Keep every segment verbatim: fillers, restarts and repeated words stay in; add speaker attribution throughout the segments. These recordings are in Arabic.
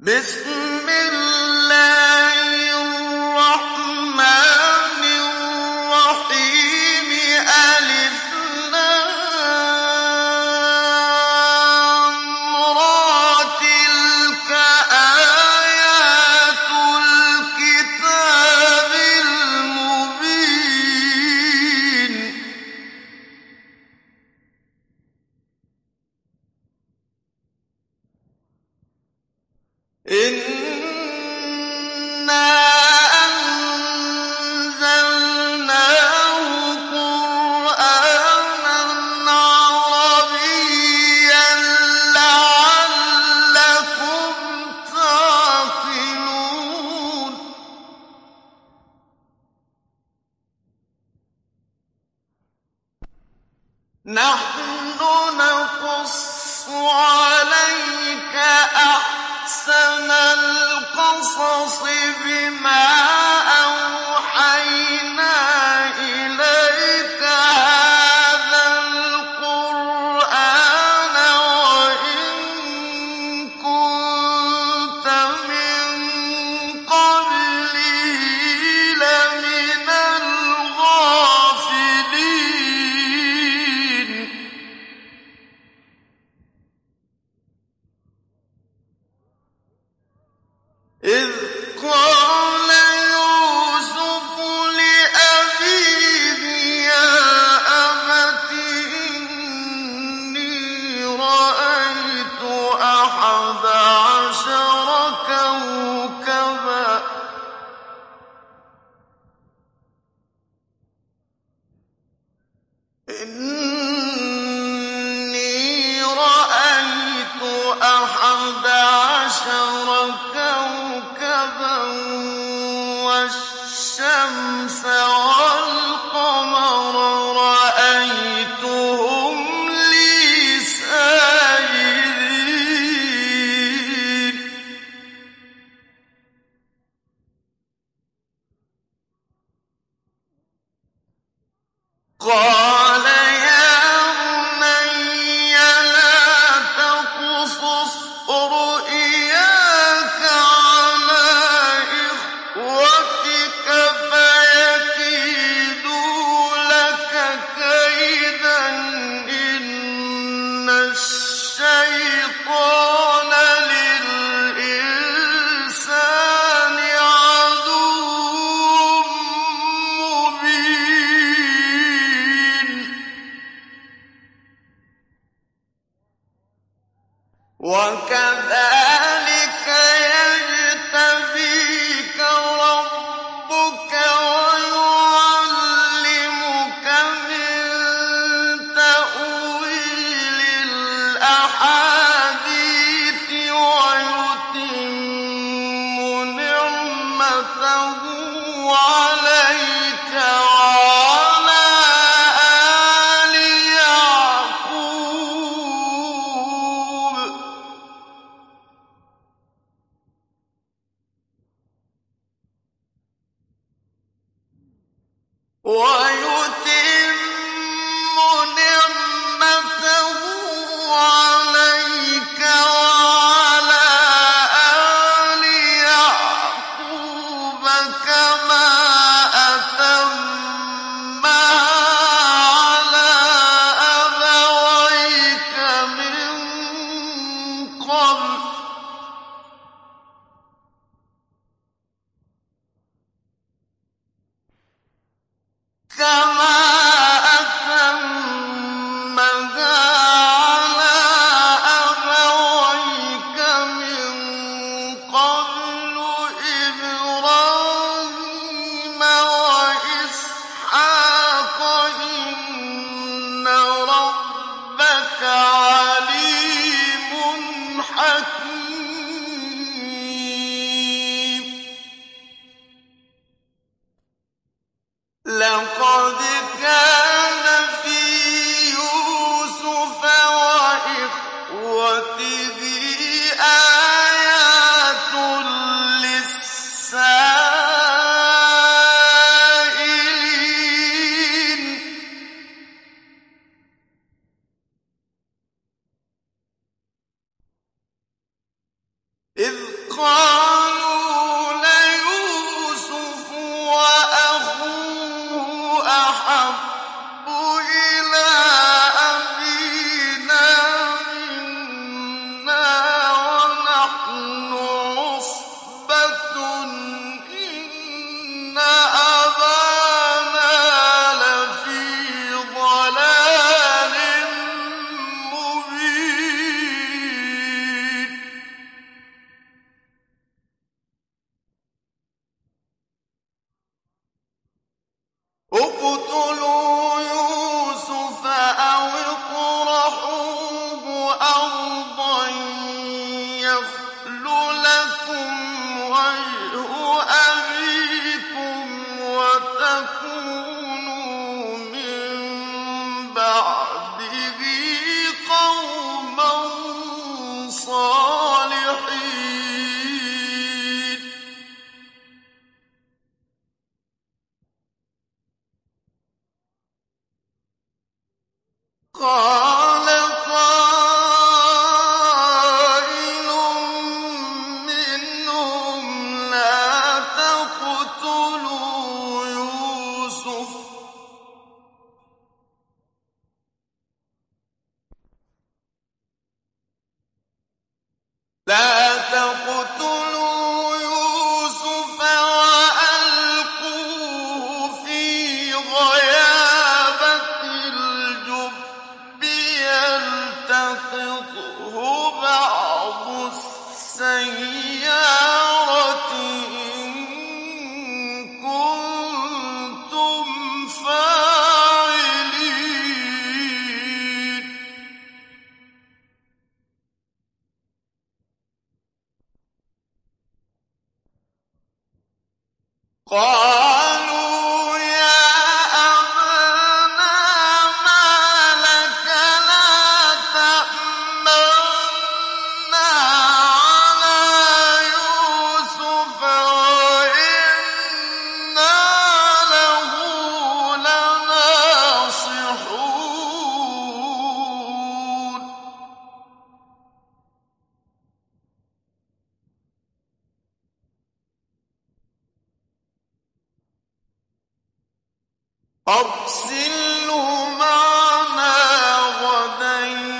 Speaker 1: بسم الله الرحمن الرحيم ألف لام را تلك آيات الكتاب المبين إنا أنزلناه قرآنا عربيا لعلكم تعقلون نحن نقص عليك أحسن القصص بما أوحينا إليك هذا القرآن وإن كنت من قبله لمن الغافلين إذ قال يوسف لأبيه يا أبت إني رأيت أحد عشر كوكبا إني رأيت أحد عشر كوكبا والشمس والقمر رأيتهم لي ساجدين قال يا بني لا تقصص رؤياك على إخوتك فيكيدوا لك كيدا إن الشيطان للإنسان عدو مبين وكذلك يجتبيك ربك ويعلمك من تأويل الأحاديث ويتم نعمته عليك وعلى آل يعقوب ويتم نعمته عليك وعلى آل يعقوب كما أتمها على أبويك من قبل كما أتمها على أبويك من قبل إبراهيم وإسحاق إن ربك عليم حكيم لقد كان في يوسف وإخوته آيات للسائلين إذ قالوا ليوسف وأخوه أحب إلى أبينا منا ونحن عصبة إن أبانا لفي ضلال مبين اقتلوا يوسف أو اطرحوه أرضا يخل لكم وجه أبيكم وتكونوا من بعده قوما صالحين قال قائل منهم لا تقتلوا يوسف لا تقتلوا يوسف وألقوه في غيابة الجب يلتقطه بعض السيارة إن كنتم فاعلين قالوا يا أبانا ما لك لا تأمنا على يوسف وإنا له لناصحون أرسله معنا غدا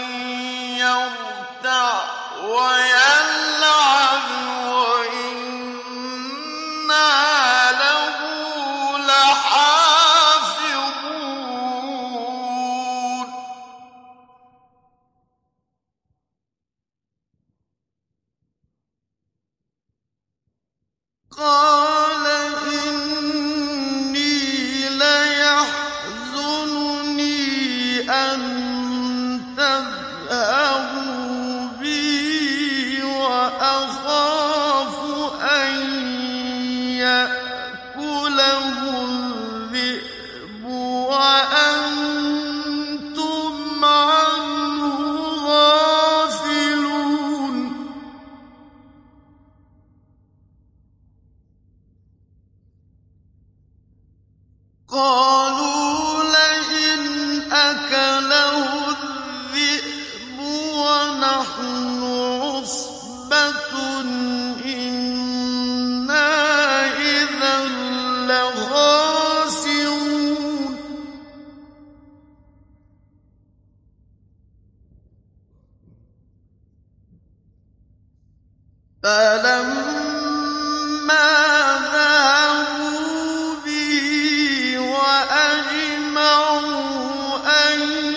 Speaker 1: يرتع ويلعب وإنا له لحافظون قال إني ليحزنني أن تذهبوا بي وأخاف أن يأكله الذئب وأنتم عنه غافلون قالوا لئن أكله الذئب ونحن عصبة إنا إذا لخاسرون فلما ذهبوا به وأجمعوا أن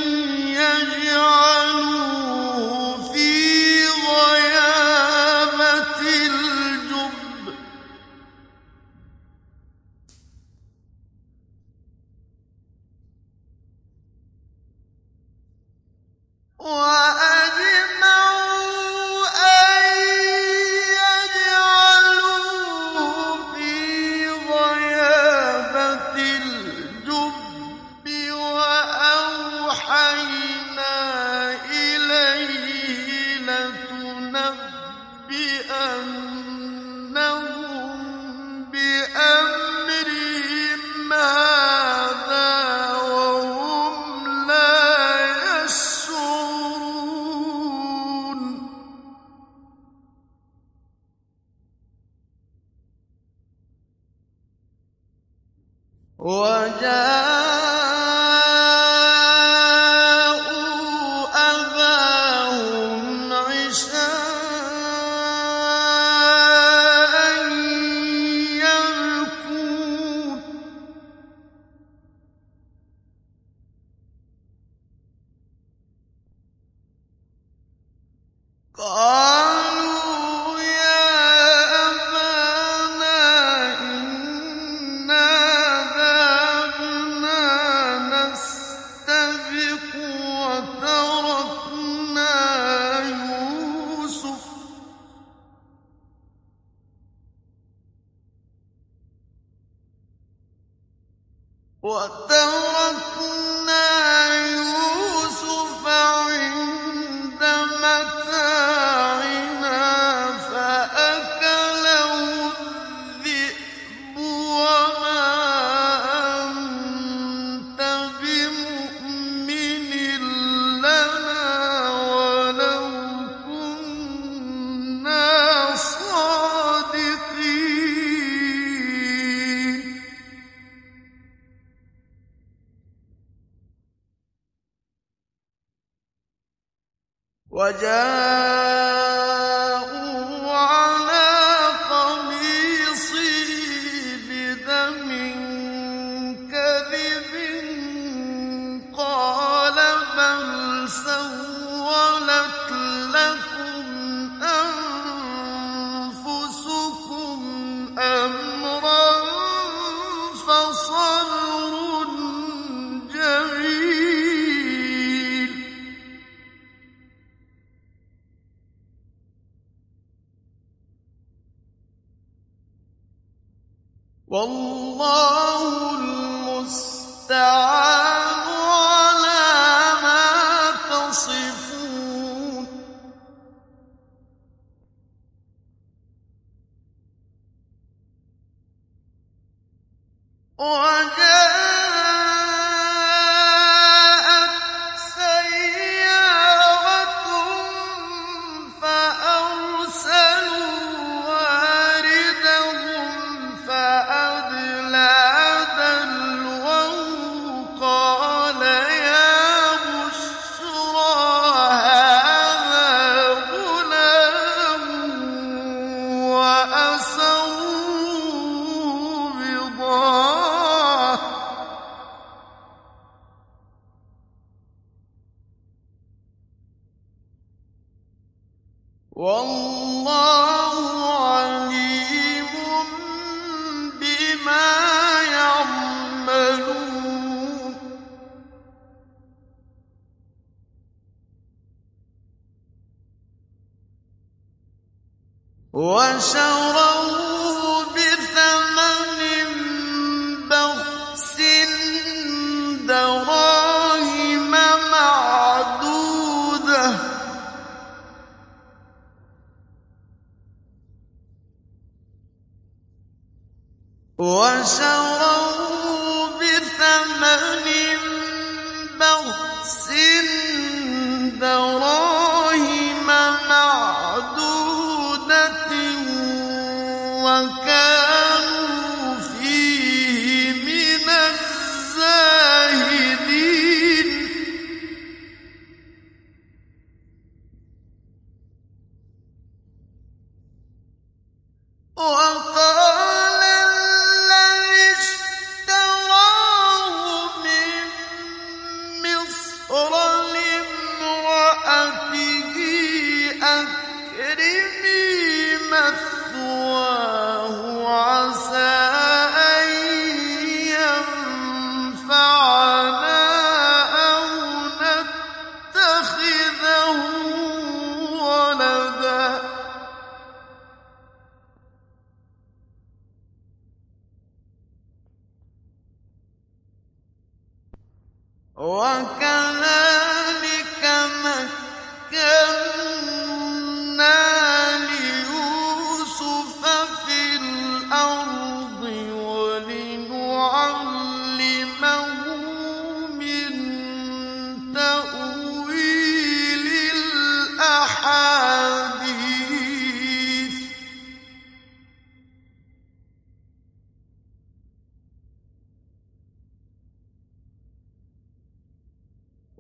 Speaker 1: يجعلوه في غيابة الجب وأجمعوا أن يجعلوه وَجَاءُوا أَبَاهُمْ عِشَاءً يَبْكُونَ قَالُوا يَا أَبَانَا إِنَّا ذَهَبْنَا نَسْتَبِقُ وَتَرَكْنَا يُوسُفَ وَتَرَكْنَا يُوسُفَ عِندَ مَتَاعِنَا فَأَكَلَهُ الذِّئْبُ وَمَا أَنتَ بِمُؤْمِنٍ لَّنَا وَلَوْ كُنَّا صَادِقِينَ وَجَاءُوا عَلَىٰ قَمِيصِهِ بِدَمٍ كَذِبٍ قَالَ بَلْ سَوَّلَتْ لَكُمْ أَنفُسُكُمْ أَمْرًا فَصَبْرٌ جَمِيلٌ وَاللَّهُ الْمُسْتَعَانُ عَلَىٰ مَا تَصِفُونَ وَجَاءَتْ سَيَّارَةٌ فَأَرْسَلُوا وَارِدَهُمْ فَأَدْلَىٰ دَلْوَهُ قَالَ يَا بُشْرَىٰ هَٰذَا غُلَامٌ وَأَسَرُّوهُ بِضَاعَةً وَاللَّهُ عَلِيمٌ بِمَا يَعْمَلُونَ وَشَرَوْهُ بِثَمَنٍ بَخْسٍ دَرَاهِمَ مَعْدُودَةٍ وَشَرَوْهُ بِثَمَنٍ بَخْسٍ دَرَاهِمَ مَعْدُودَةٍ وَكَانُوا فِيهِ مِنَ الزَّاهِدِينَ وَقَالَ الَّذِي اشْتَرَاهُ مِن مِّصْرَ لِامْرَأَتِهِ أَكْرِمِي مَثْوَاهُ عَسَىٰ أَن يَنفَعَنَا أَوْ نَتَّخِذَهُ وَلَدًا وَكَذَٰلِكَ مَكَّنَّا لِيُوسُفَ فِي الْأَرْضِ وَلِنُعَلِّمَهُ مِن تَأْوِيلِ الْأَحَادِيثِ ۚ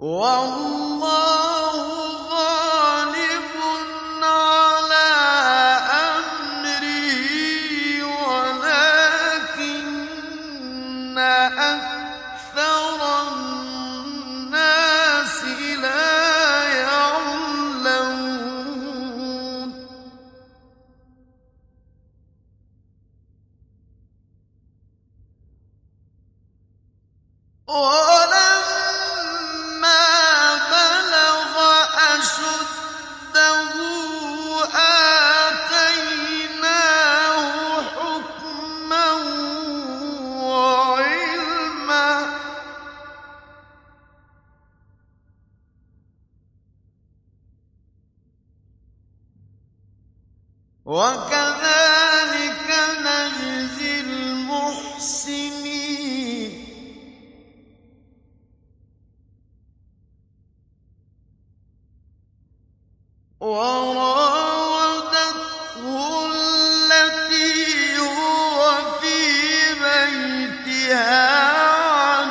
Speaker 1: والله غالب على أمره ولكن أكثر الناس لا يعلمون ولما بلغ أشده آتيناه حكما وعلما وكذلك نجزي المحسنين وراودته التي هو في بيتها عن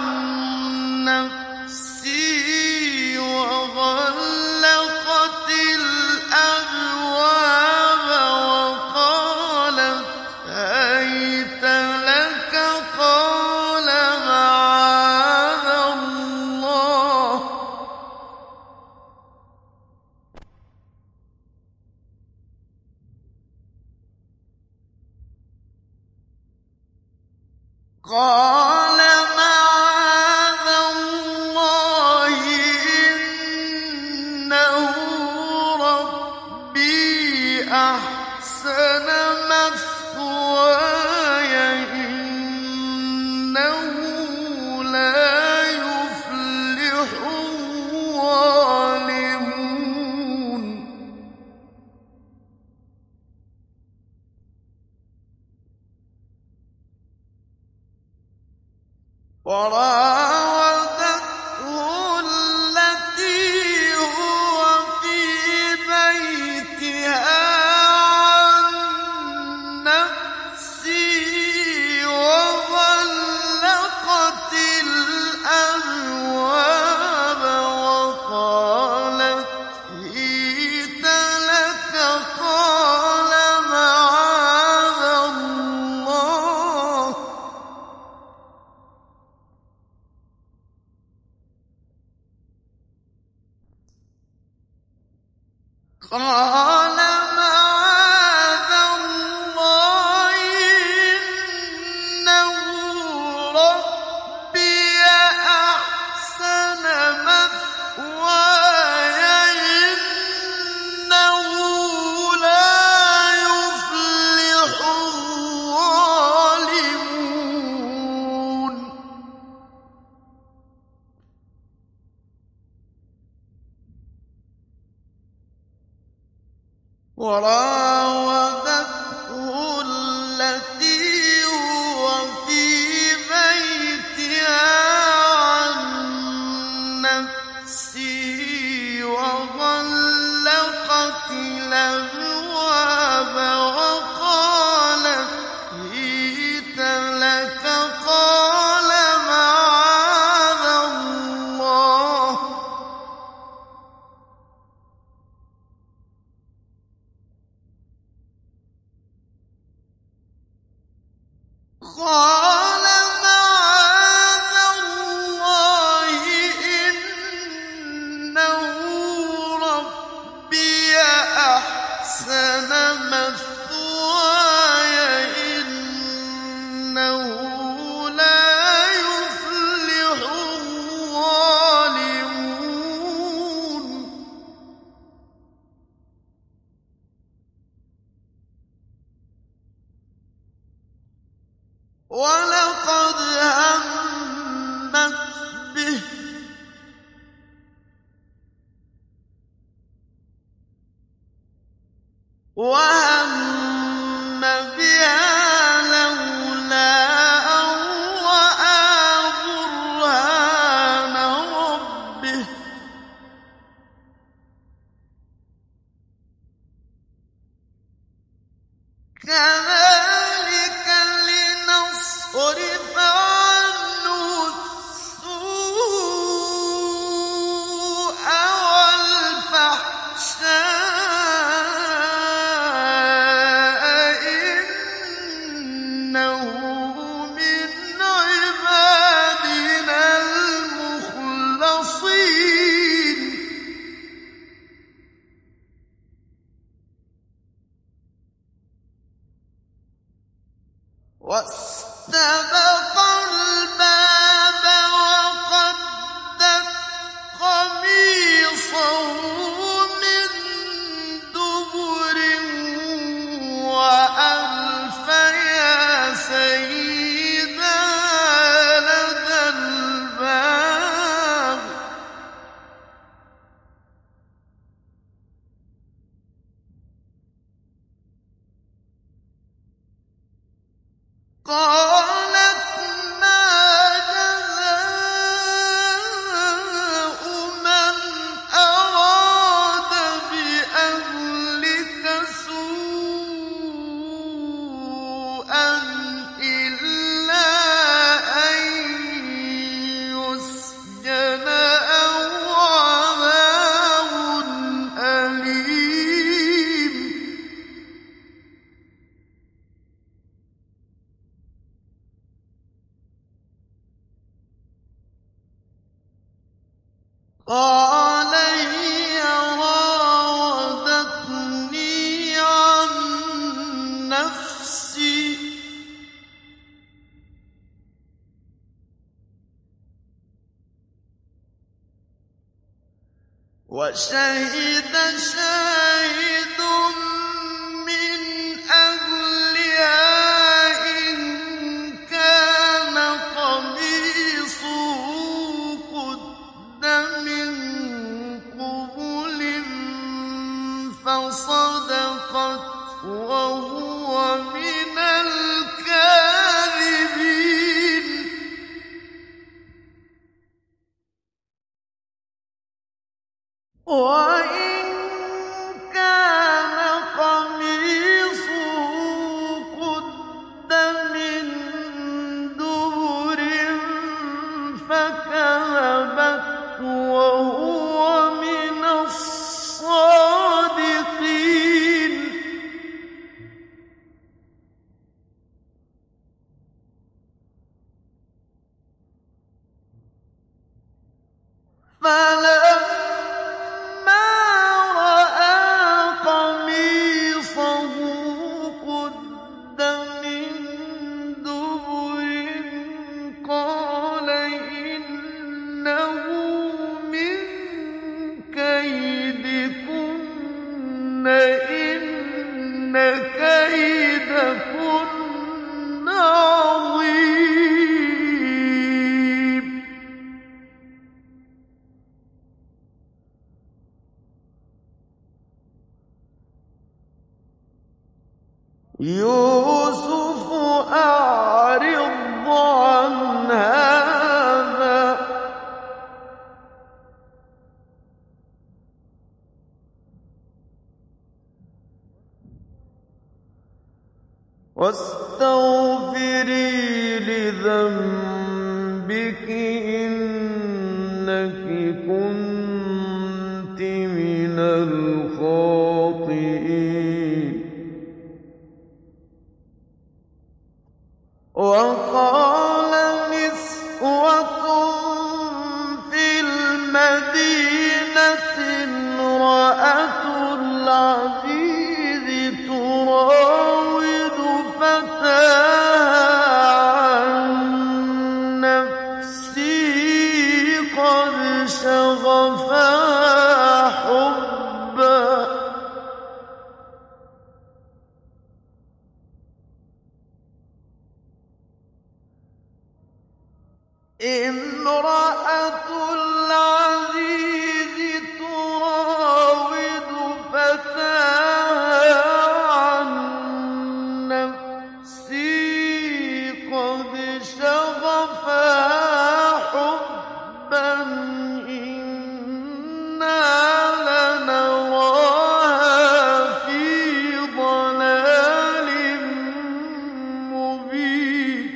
Speaker 1: نفسه وغلقت الأبواب وقالت هيت لك قال معاذ الله قال معاذ الله إنه ربي أحسن مثواي إنه لا يفلح الظالمون وراودته التي هو في بيتها عن نفسه وغلقت الأبواب وقالت هيت لك قال معاذ الله قال معاذ الله إنه ربي أحسن مثواي إنه لا يفلح الظالمون وراودته التي هو في بيتها عن نفسه وغلقت الأبواب وقالت هيت لك قال معاذ الله قال معاذ الله إنه ربي أحسن مثواي إنه لا يفلح الظالمون ولقد همت به وهم بها لولا أن رأى برهان ربه كذلك لنصرف عنه السوء واستبق الباب وقدت قميصه من دبر وألف يا سيدها لدى الباب قالت ما جزاء من أراد بأهلك سوءا إلا أن يسجن أو عذاب أليم قال هي راودتني عن نفسي وشهد شاهد من أهلها إن كان قميصه قد من قبل فصدقت وهو من الكاذبين وإن كان قميصه قد من دبر فكذبت وهو من الصادقين فلما رأى قميصه قد من دبر قال إنه من كيدكن إن كيدكن عظيم يوسف أعرض عن هذا واستغفري لذنبك إنك كنت من الخاطئين وقال نسوة في المدينة امرأة العزيز تراود فتاها عن نفسه قد شغفها حبا امرأة العزيز تراود فتاها عن نفسه قد شغفها حبا إنا لنراها في ضلال مبين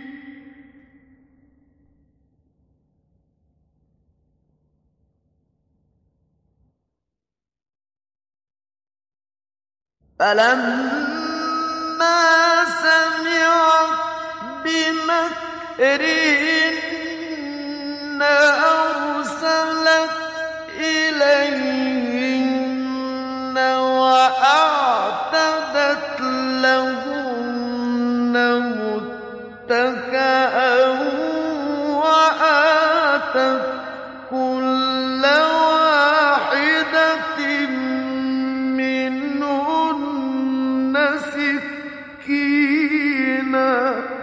Speaker 1: فلما سمعت بمكرهن أرسلت إليهن وأعتدت لهن سكينا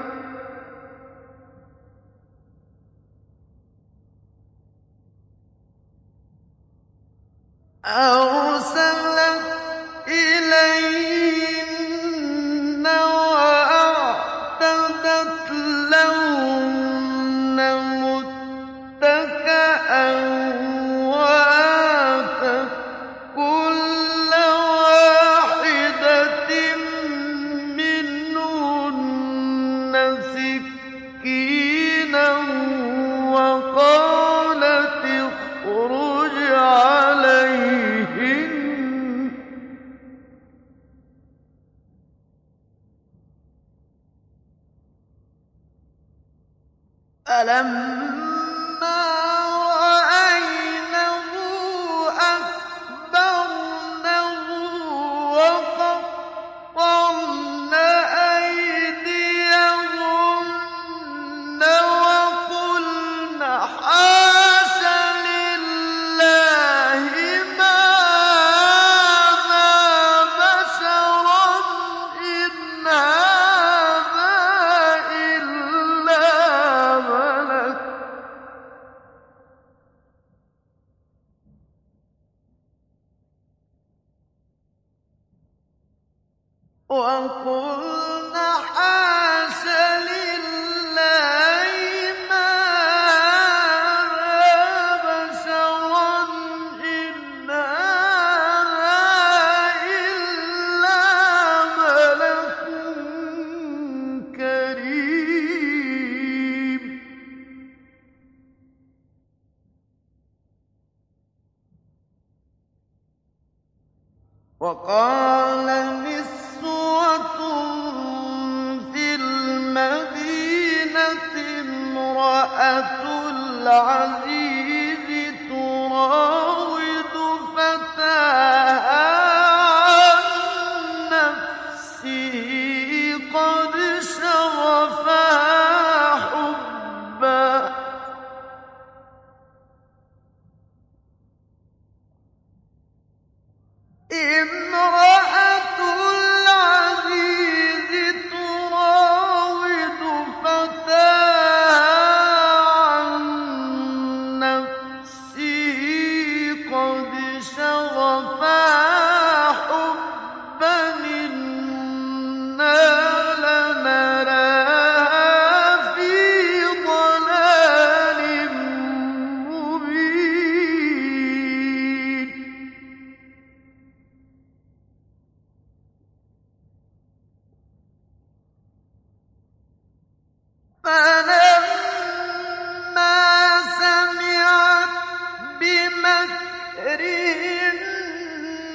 Speaker 1: أرسلت إليهن وأعتدت لهن متكئا وآتت كل واحدة منهن سكينا وقالت اخرج عليهن فلما رأينه أكبرنه وقطعن أيديهن وقلن حاش لله ما هذا بشرا إن هذا إلا ملك وقلن حاش لله ما هذا بشرا إن هذا إلا ملك كريم وقال نسوة في المدينة امرأة العزيز تراود فتاها عن نفسه قد شغفها حبا امرأة العزيز تراود فتاها عن نفسه قد شغفها حبا إنا لنراها في ضلال مبين فلما سمعت بمكرهن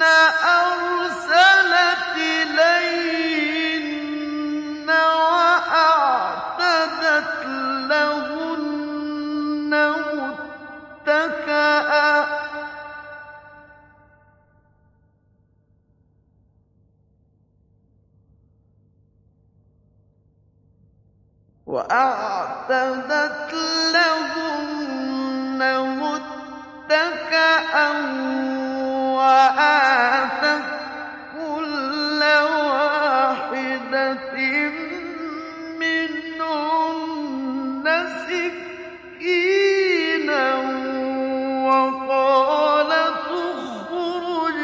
Speaker 1: أرسلت إليهن وأعتدت لهن متكئا وأعتدت لهن متكئا وآتت كل واحدة منهن سكينا وقالت اخرج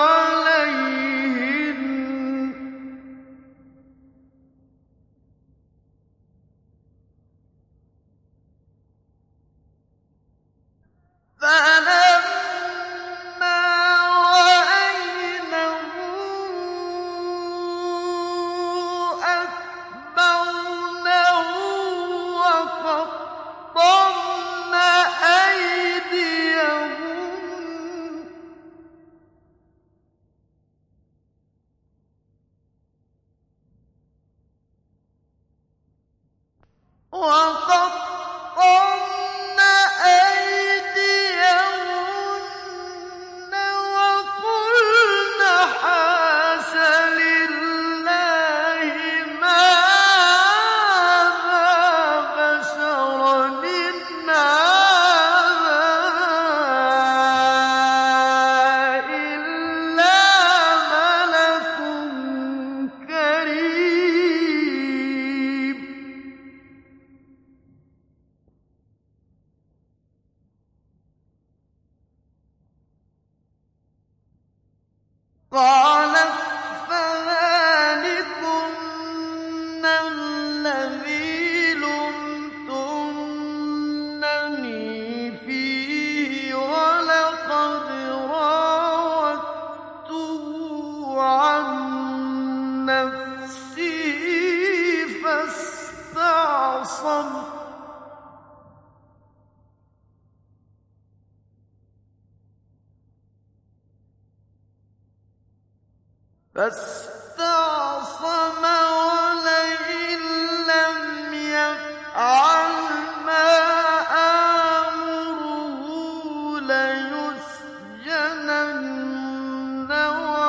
Speaker 1: عليهن فلما رأينه أكبرنه وقطعن أيديهن وقطعن أيديهن وقلن حاش لله ما هذا بشرا إن هذا إلا ملك نفسه فاستعصم فاستعصم ولئن لم يفعل ما آمره ليسجنن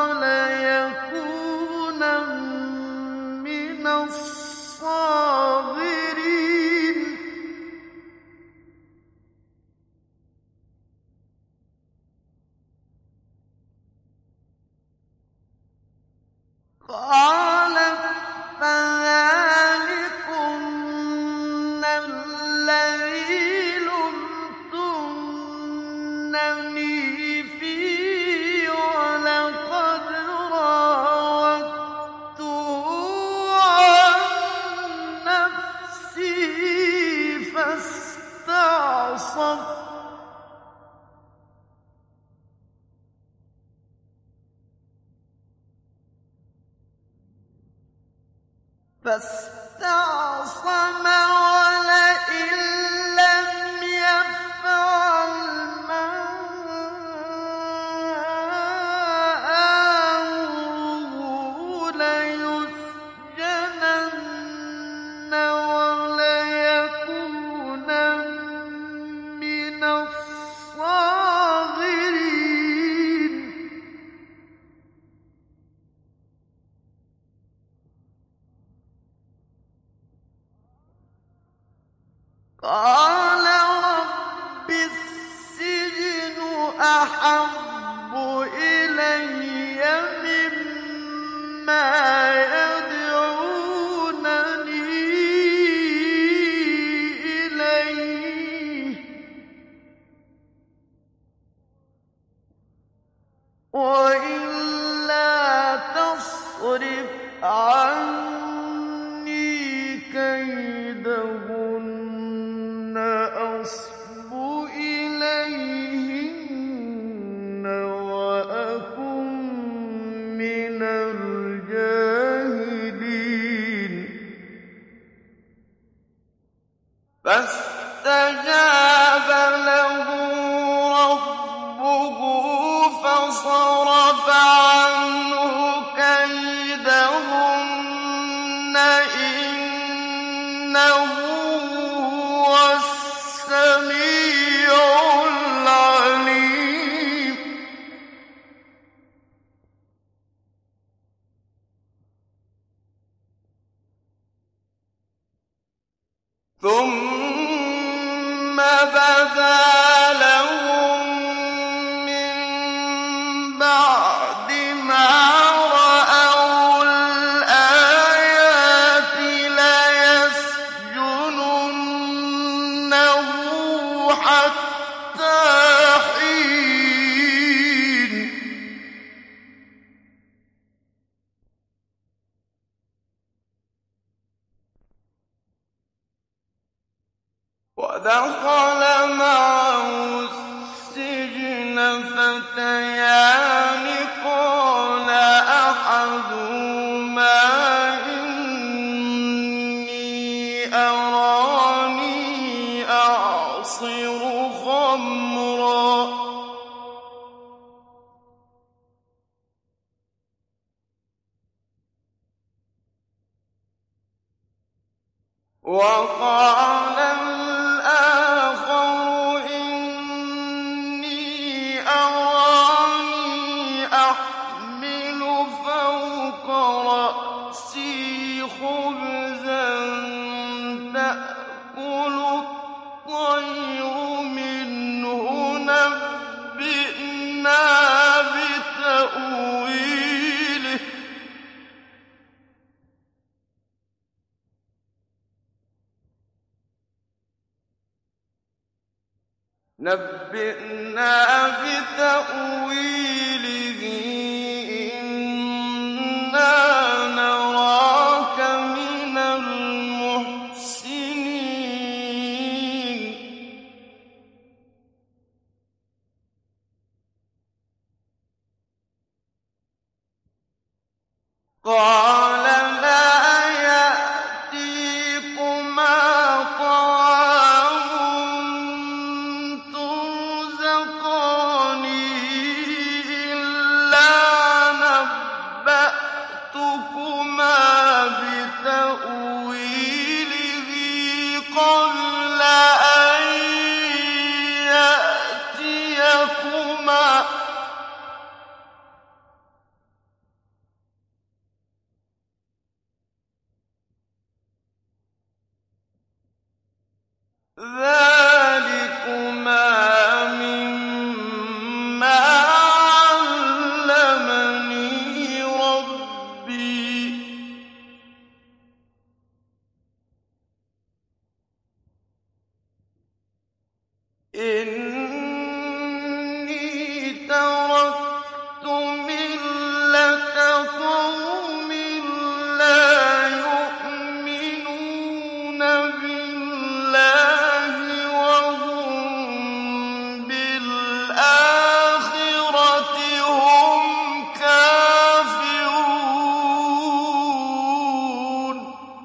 Speaker 1: وليكونن من الصاغرين قالت فذلكن الذي لمتنني فيه ولقد راودته عن نفسه فاستعصم فاستعصم ولئن لم يفعل ما آمره ليسجنن وليكونن من الصاغرين قال رب السجن أحب إلي مما يدعونني إليه وإلا تصرف عني كيدهن أصب إليهن وأكن من الجاهلين فاستجاب له ربه فصرف عنه كيدهن إنه هو السميع العليم ثم بدا لهم من بعد ما رأوا الآيات ليسجننه حتى حين ودخل معه السجن فتيان قال أحدهما إني أراني أعصر خمرا وقال الآخر إني أراني أحمل فوق رأسي خبزا تأكل الطير منه نبئنا بتأويله نبئنا بتأويله إنا نراك من المحسنين قال إِنِّي تَرَكْتُ مِلَّةَ قَوْمٍ لَّا يُؤْمِنُونَ بِاللَّهِ وَهُم بِالْآخِرَةِ هُمْ كَافِرُونَ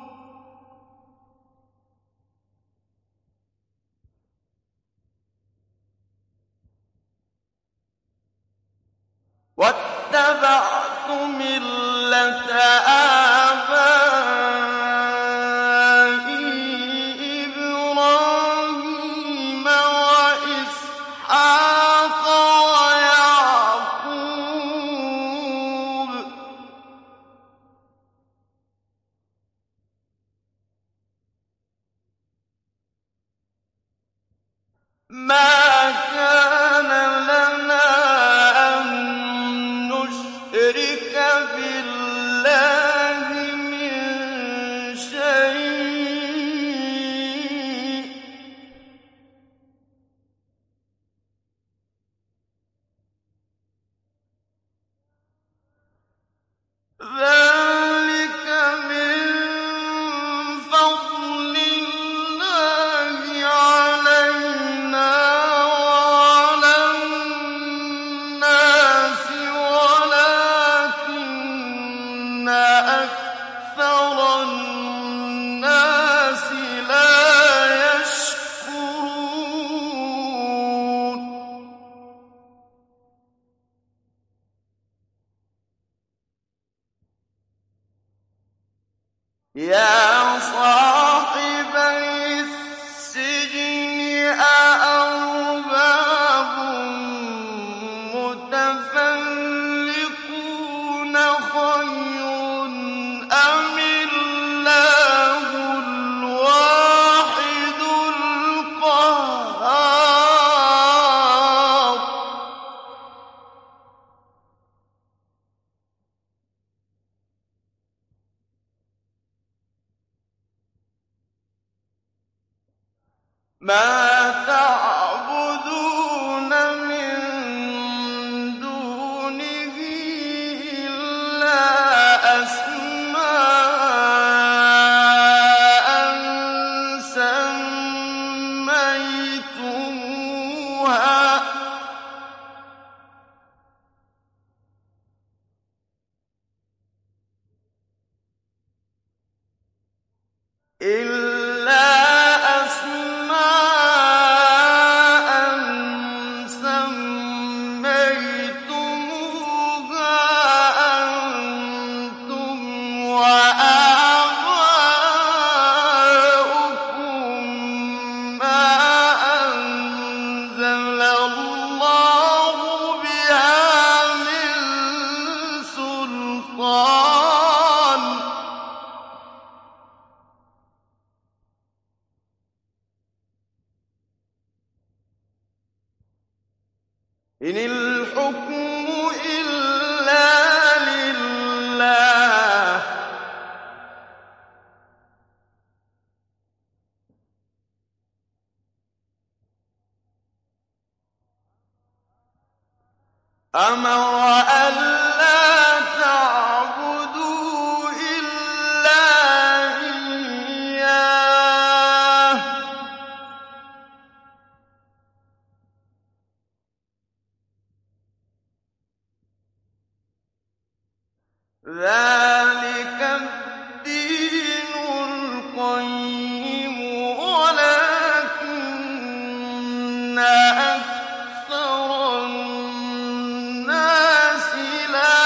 Speaker 1: وَاتَّبَعْتُ مِلَّةَ آبَائِي إِبْرَاهِيمَ وَإِسْحَاقَ وَيَعْقُوبَ ۚ مَا كَانَ لَنَا أَن نُّشْرِكَ بِاللَّهِ مِن شَيْءٍ ۚ ذَٰلِكَ مِن فَضْلِ اللَّهِ عَلَيْنَا وَعَلَى النَّاسِ وَلَٰكِنَّ أَكْثَرَ النَّاسِ لَا يَشْكُرُونَ يَا صَاحِبَيِ السِّجْنِ أَأَرْبَابٌ مُّتَفَرِّقُونَ خَيْرٌ أَمِ اللَّهُ الْوَاحِدُ الْقَهَّارُ مَا تَعْبُدُونَ مِن دُونِهِ إِلَّا أَسْمَاءً سَمَّيْتُمُوهَا إِلَّا أَسْمَاءً سَمَّيْتُمُوهَا أَنتُمْ وَآبَاؤُكُم مَّا أَنزَلَ اللَّهُ بِهَا مِن سُلْطَانٍ ۚ إِنِ الْحُكْمُ إِلَّا لِلَّهِ ۖ أَمَرَ أَلَّا تَعْبُدُوا إِلَّا إِيَّاهُ ۚ ذَٰلِكَ الدِّينُ الْقَيِّمُ وَلَٰكِنَّ أَكْثَرَ النَّاسِ لَا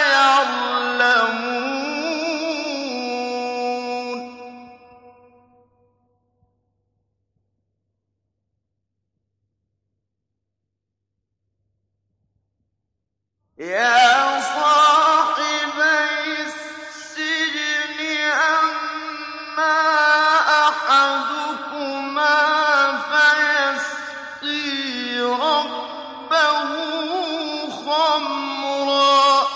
Speaker 1: يَعْلَمُونَ يَا صَاحِبَيِ السِّجْنِ أَمَّا أَحَدُكُمَا فَيَسْقِي رَبَّهُ خَمْرًا ۖ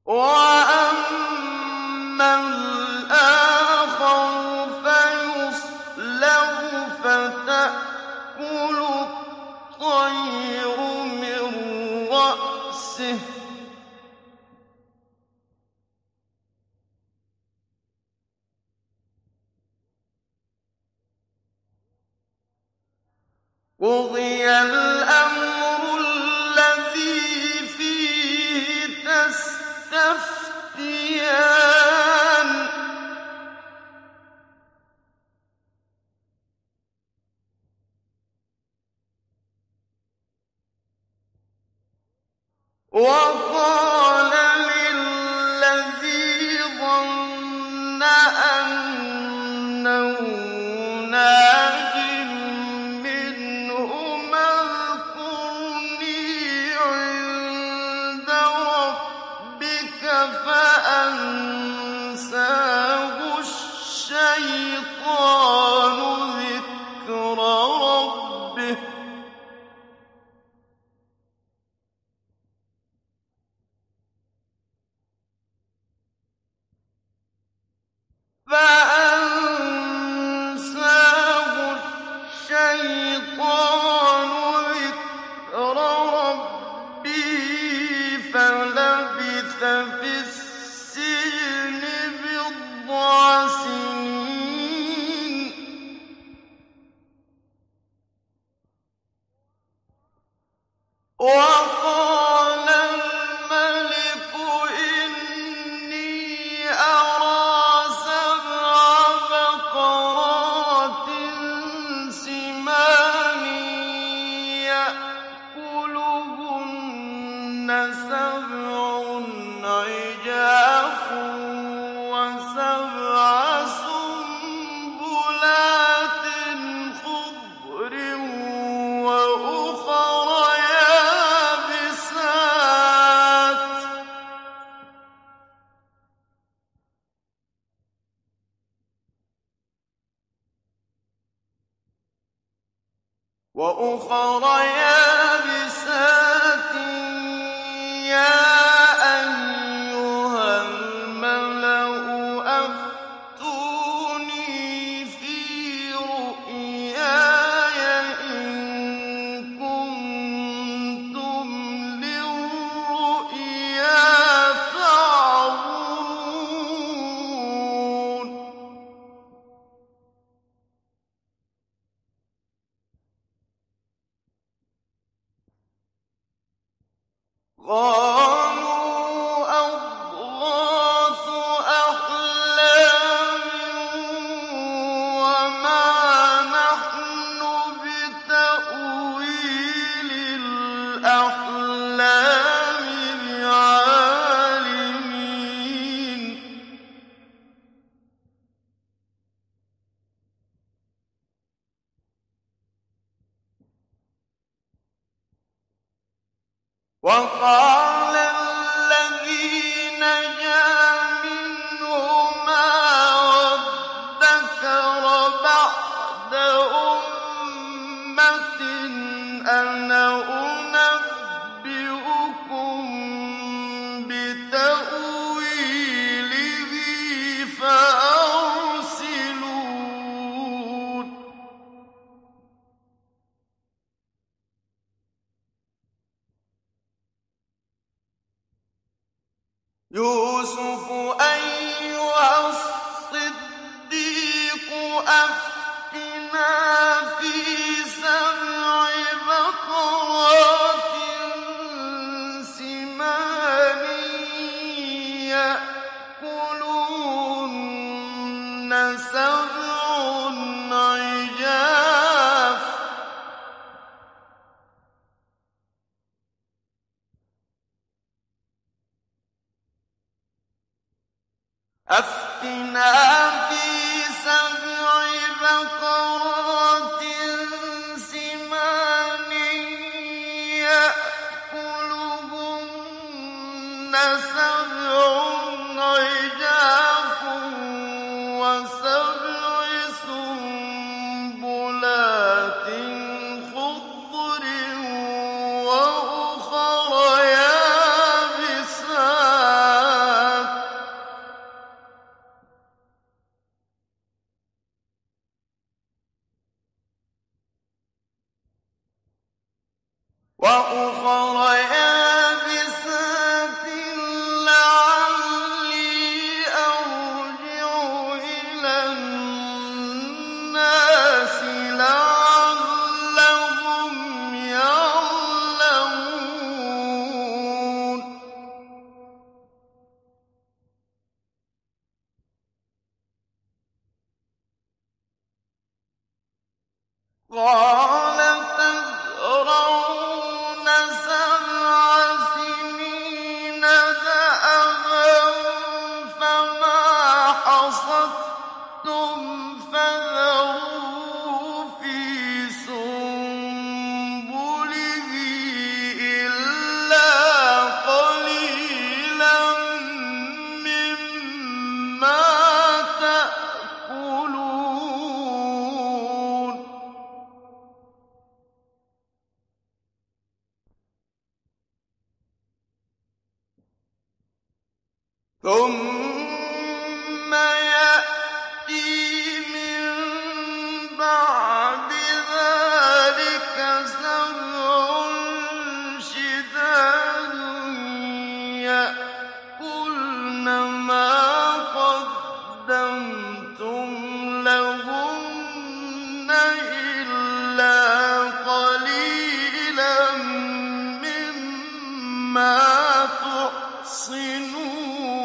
Speaker 1: وَأَمَّا الْآخَرُ فَيُصْلَبُ فَتَأْكُلُ الطَّيْرُ مِن رَّأْسِهِ ۚ قُضِيَ الْأَمْرُ الَّذِي فِيهِ تَسْتَفْتِيَانِ وَقَالَ لِلَّذِي ظَنَّ أَنَّهُ نَاجٍ مِّنْهُمَا اذْكُرْنِي عِندَ رَبِّكَ فَأَنسَاهُ الشَّيْطَانُ ذِكْرَ رَبِّهِ ۚ فَأَنسَاهُ الشَّيْطَانُ ذِكْرَ رَبِّهِ فَلَبِثَ فِي السِّجْنِ بِضْعَ سِنِينَ وَقَالَ الْمَلِكُ إِنِّي أَرَىٰ سَبْعَ بَقَرَاتٍ سِمَانٍ يَأْكُلُهُنَّ سَبْعٌ عِجَافٌ وَسَبْعَ سُنبُلَاتٍ خُضْرٍ وَأُخَرَ يَابِسَاتٍ ۖ وَأُخَرَ يَابِسَاتٍ يَا أَيُّهَا الْمَلَأُ أَفْتُونِي فِي رُؤْيَايَ إِن كُنتُمْ لِلرُّؤْيَا تَعْبُرُونَ قَالُوا أَضْغَاثُ أَحْلَامٍ وَمَا نَحْنُ بِتَأْوِيلِ الْأَحْلَامِ بِعَالِمِينَ وَقَالَ الَّذِي نَجَا مِنْهُمَا وَادَّكَرَ بَعْدَ أُمَّةٍ أَنَا أُنَبِّئُكُم بِتَأْوِيلِهِ فَأَرْسِلُونِ يُوسُفُ أَيُّهَا الصِّدِّيقُ أَفْتِنَا فِي سَبْعِ بَقَرَاتٍ سِمَانٍ يَأْكُلُهُنَّ سَبْعٌ عِجَافٌ أَفْتِنَا فِي سَبْعِ بَقَرَاتٍ سِمَانٍ يَأْكُلُهُنَّ سَبْعٌ عِجَافٌ وَسَبْعِ سُنبُلَاتٍ خُضْرٍ وَأُخَرَ يَابِسَاتٍ وَأُخَرَ يَابِسَاتٍ لَّعَلِّي أَرْجِعُ إِلَى النَّاسِ لَعَلَّهُمْ يَعْلَمُونَ قَالَ تَزْرَعُونَ سَبْعَ سِنِينَ دَأَبًا فَمَا حَصَدتُّمْ فَذَرُوهُ فِي سُنبُلِهِ إِلَّا قَلِيلًا مِّمَّا تَأْكُلُونَ ثُمَّ يَأْتِي مِن بَعْدِ ذَٰلِكَ سَبْعٌ شِدَادٌ يَأْكُلْنَ مَا قَدَّمْتُمْ لَهُنَّ إِلَّا قَلِيلًا مِّمَّا تُحْصِنُونَ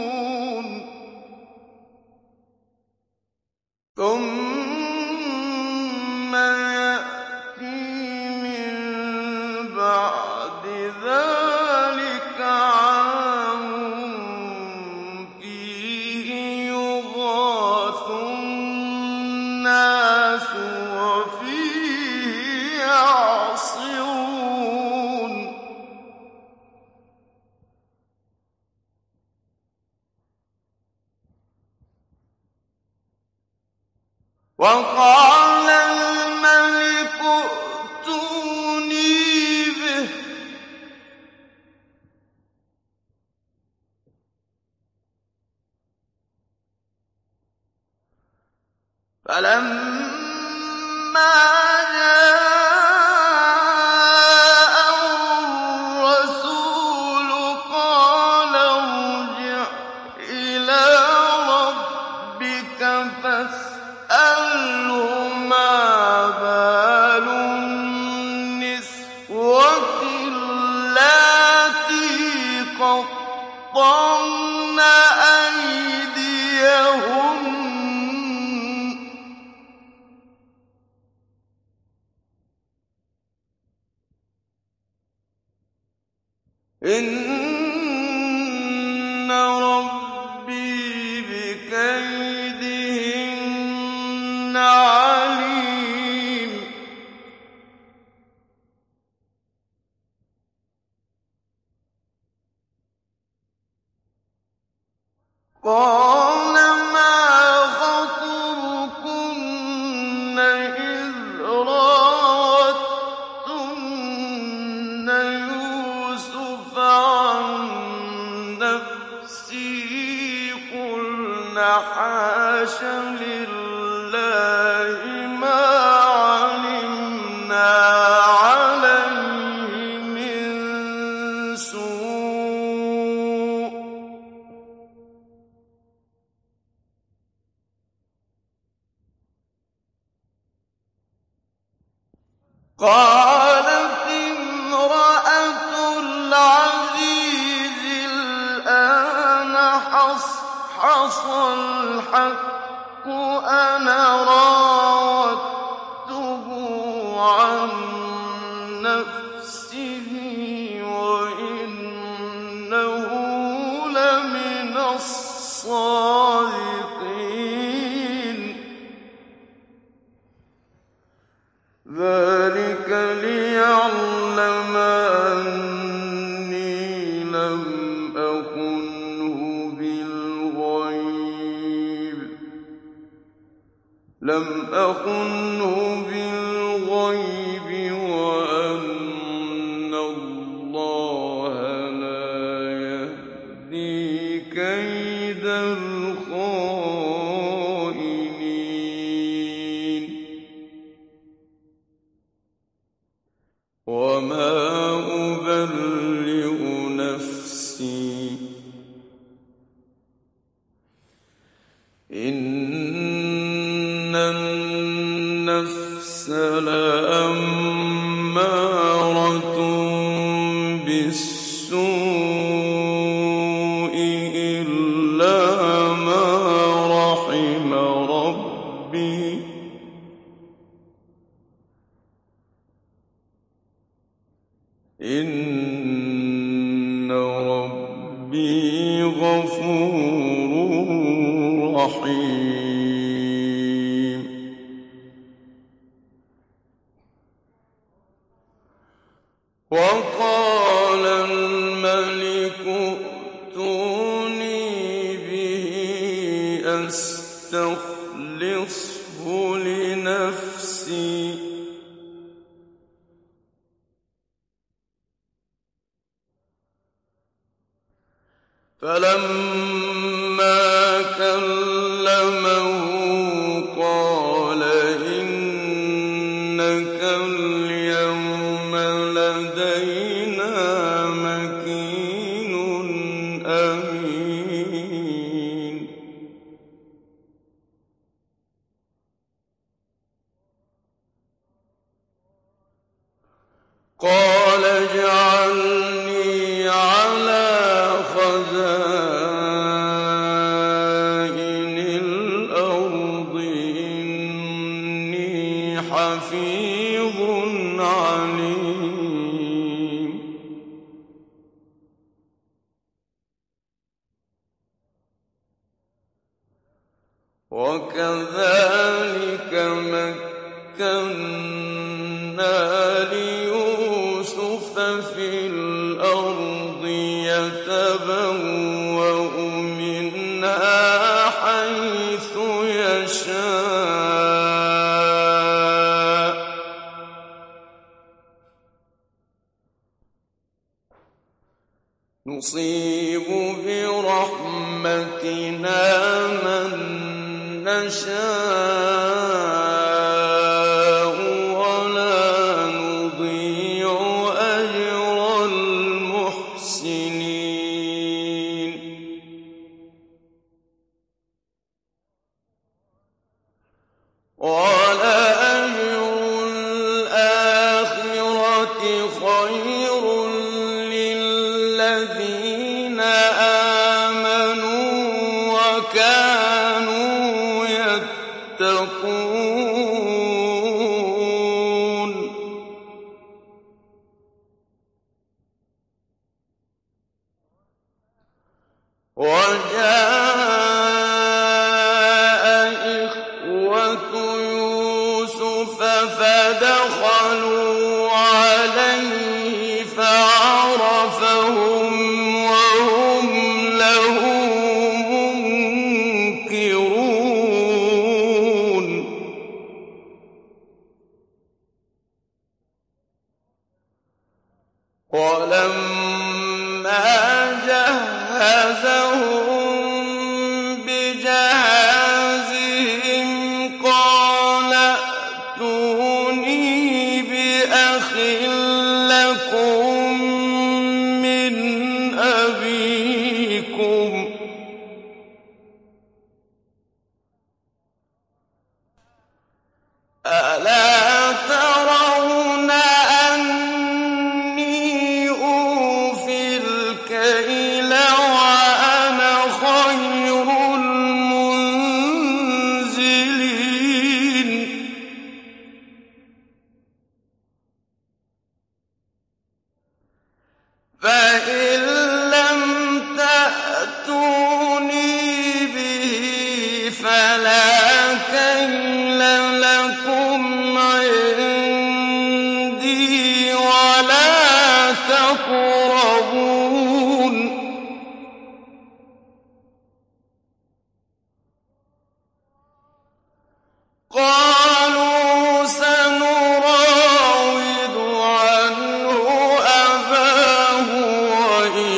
Speaker 1: ثُمَّ يَأْتِي مِن بَعْدِ ذَٰلِكَ عَامٌ فِيهِ يُغَاثُ النَّاسُ وَفِيهِ يَعْصِرُونَ وَقَالَ الْمَلِكُ ائْتُونِي بِهِ ۖ فَلَمَّا جَاءَهُ الرَّسُولُ قَالَ ارْجِعْ إِلَىٰ رَبِّكَ فَاسْأَلْهُ مَا بَالُ النِّسْوَةِ اللَّاتِي قَطَّعْنَ أَيْدِيَهُنَّ ۚ إِنَّ رَبِّي بِكَيْدِهِنَّ عَلِيمٌ قَالَ مَا خَطْبُكُنَّ إِذْ رَاوَدتُّنَّ يُوسُفَ عَن نَّفْسِهِ قُلْنَ حَاشَ لِلَّهِ مَا عَلِمْنَا عَلَيْهِ مِن سُوءٍ ۚ قَالَتِ امْرَأَتُ الْعَزِيزِ الْآنَ حَصْحَصَ الْحَقُّ أَنَا رَاوَدتُّهُ عَن نَّفْسِهِ وَإِنَّهُ لَمِنَ الصَّادِقِينَ ذَٰلِكَ لِيَعْلَمَ أَنِّي لَمْ أَخُنْهُ بِالْغَيْبِ لَمْ أَخُنْهُ بِالْغَيْبِ وَأَنَّ اللَّهَ لَا يَهْدِي كَيْدَ الْخَائِنِينَ وَمَا إِنَّ رَبِّي غَفُورٌ رَّحِيمٌ. وَقَالَ الْمَلِكُ ائْتُونِي بِهِ أَسْتَخْلِصْهُ لِنَفْسِي ۖ فَلَمَّا كَلَّمَهُ قَالَ إِنَّكَ الْيَوْمَ لَدَيْنَا مَكِينٌ أَمِينٌ. قَالَ اجْعَلْنِي عَلَىٰ خَزَائِنِ الْأَرْضِ إِنِّي حَفِيظٌ عَلِيمٌ. وَكَذَٰلِكَ مَكَّنَّا لِيُوسُفَ فِي الْأَرْضِ يَتَبَوَّأُ مِنْهَا حَيْثُ يَشَاءُ ۚ نُصِيبُ بِرَحْمَتِنَا مَن نَّشَاءُ وَلَا نُضِيعُ أَجْرَ الْمُحْسِنِينَ. وَلَأَجْرُ الْآخِرَةِ خَيْرٌ لِّلَّذِينَ آمَنُوا وَكَانُوا يَتَّقُونَ. وَجَاءَ إِخْوَةُ يُوسُفَ فَدَخَلُوا عَلَيْهِ فَعَرَفَهُمْ وَهُمْ لَهُ مُنكِرُونَ. وَلَمَّا جَهَّزَهُم بِجَهَازِهِمْ قَالَ ائْتُونِي بِأَخٍ لَّكُم مِّنْ أَبِيكُمْ ۚ أَلَا تَرَوْنَ أَنِّي أُوفِي الْكَيْلَ وَأَنَا خَيْرُ الْمُنزِلِينَ. فَإِن لَّمْ تَأْتُونِي بِهِ فَلَا كَيْلَ لَكُمْ عِندِي وَلَا تَقْرَبُونِ. قَالُوا سَنُرَاوِدُ عَنْهُ أَبَاهُ وَإِنَّا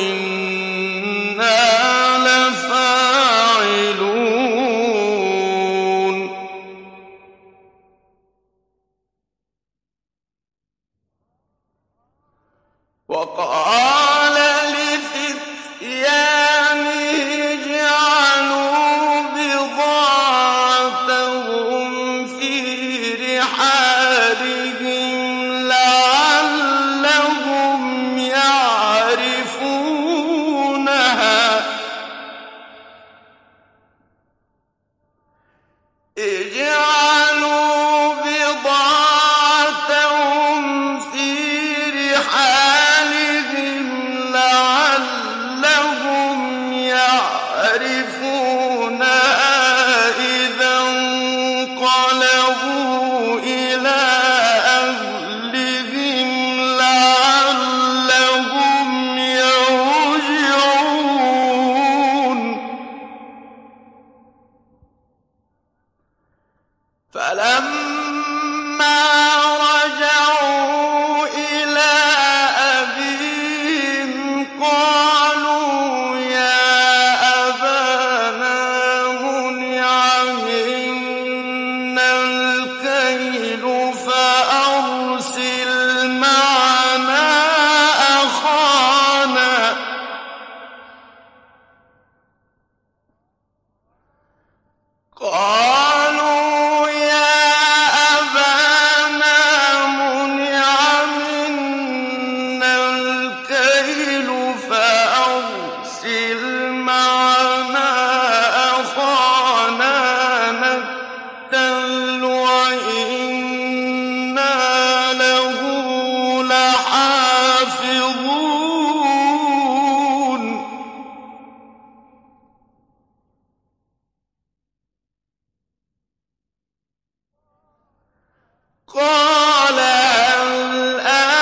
Speaker 1: قال هل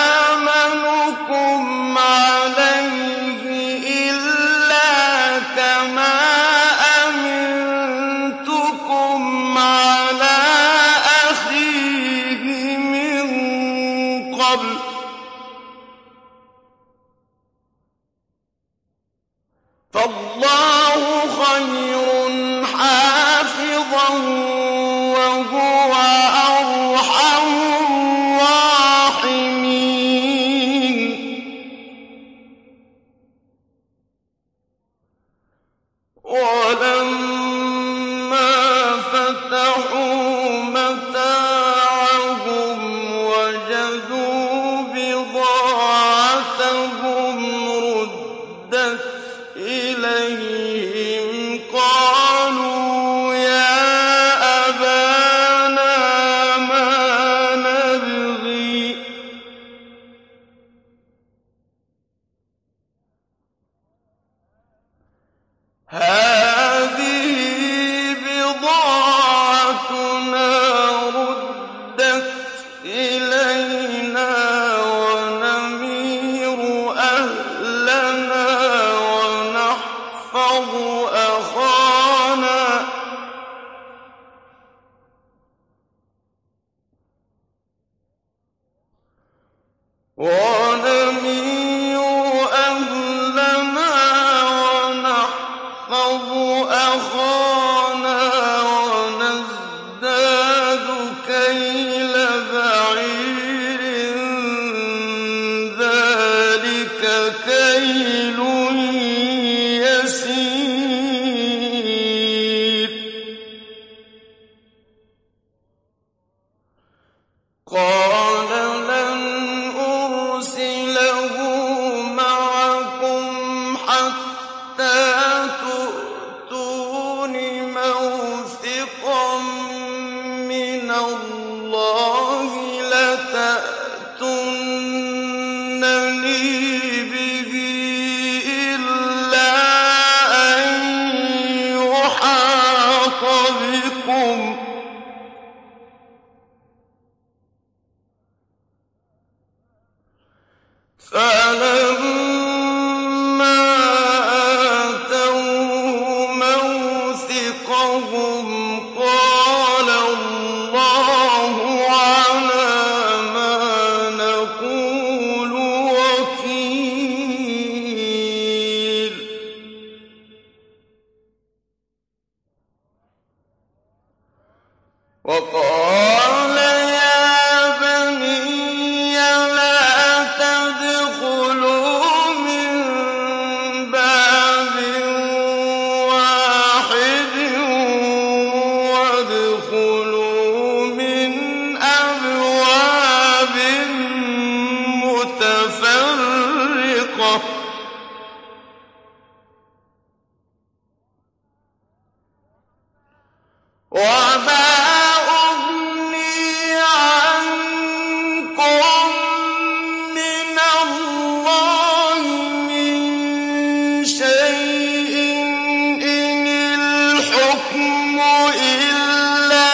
Speaker 1: آمنكم عليه إلا كما أمنتكم على أخيه من قبل فالله خير حافظا وهو أرحم الراحمين. ولما فتحوا متاعهم وجدوا بضاعتهم ردت إليهم قالوا يا أبانا ما نبغي هذه بضاعتنا ردت إلينا ونمير أهلنا ونحفظ أخانا ونمير أهلنا ونحفظ أخانا ونزداد كيل بعير ذلك كيل يسير. قال لن أرسله معكم حتى تؤتون موثقا من الله لتأتونني به إلا أن يحاط بكم فلما آتوه موثقهم قال الله على ما نقول وكيل. وقال يا بني لا تدخلوا من باب واحد وادخلوا من أبواب متفرقة وما أغني عنكم من الله من شيء إن الحكم إلا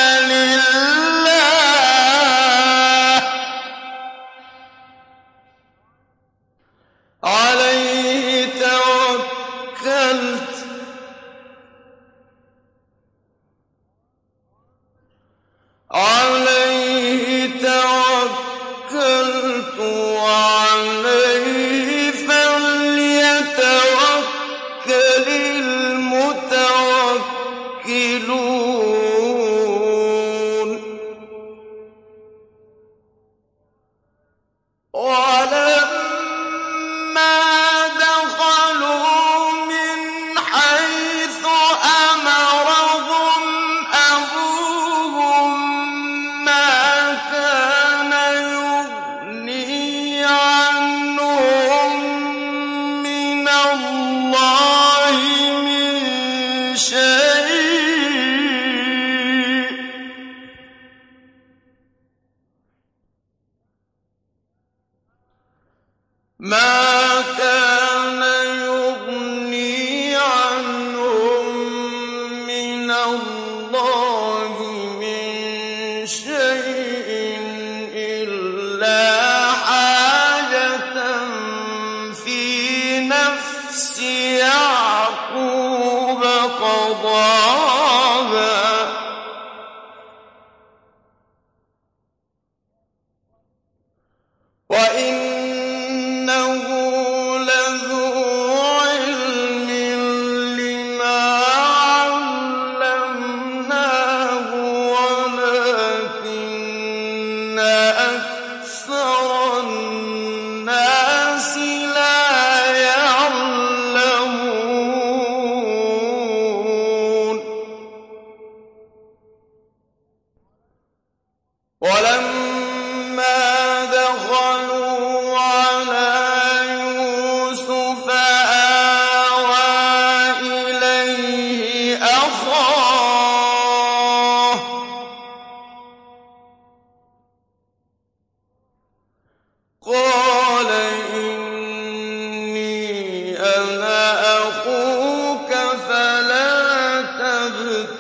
Speaker 1: لله عليه توكلت عليه توكلت وعليه فليتوكل المتوكلون. ولما دخلوا من حيث أمرهم أبوهم ما كان يغني عنهم من الله من شيء ما كان يغني عنهم من الله من شيء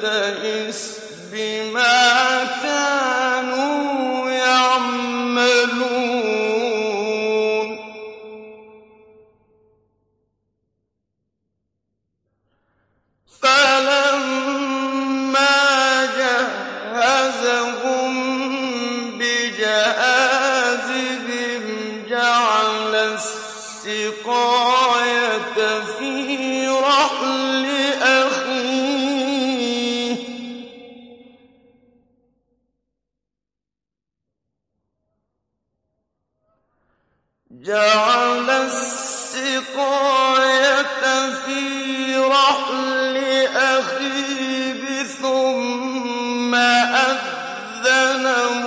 Speaker 1: يبتئس بما كانوا يعملون فلما جهزهم بجهازهم جعل السقاية في رحل أخيه جعل السقاية في رحل أخيه ثم أذن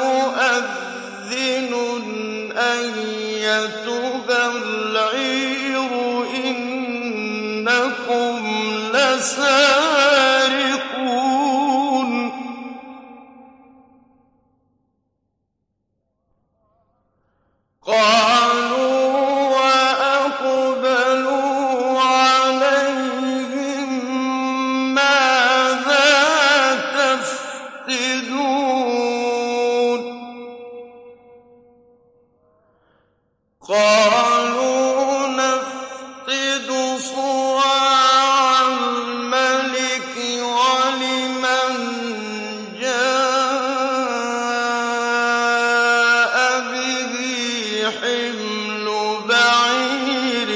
Speaker 1: مؤذن أيتها العير إنكم لسارقون قالوا وأقبلوا عليهم ماذا تفقدون قالوا نفقد صواع الملك ولمن جاء به حمل بعير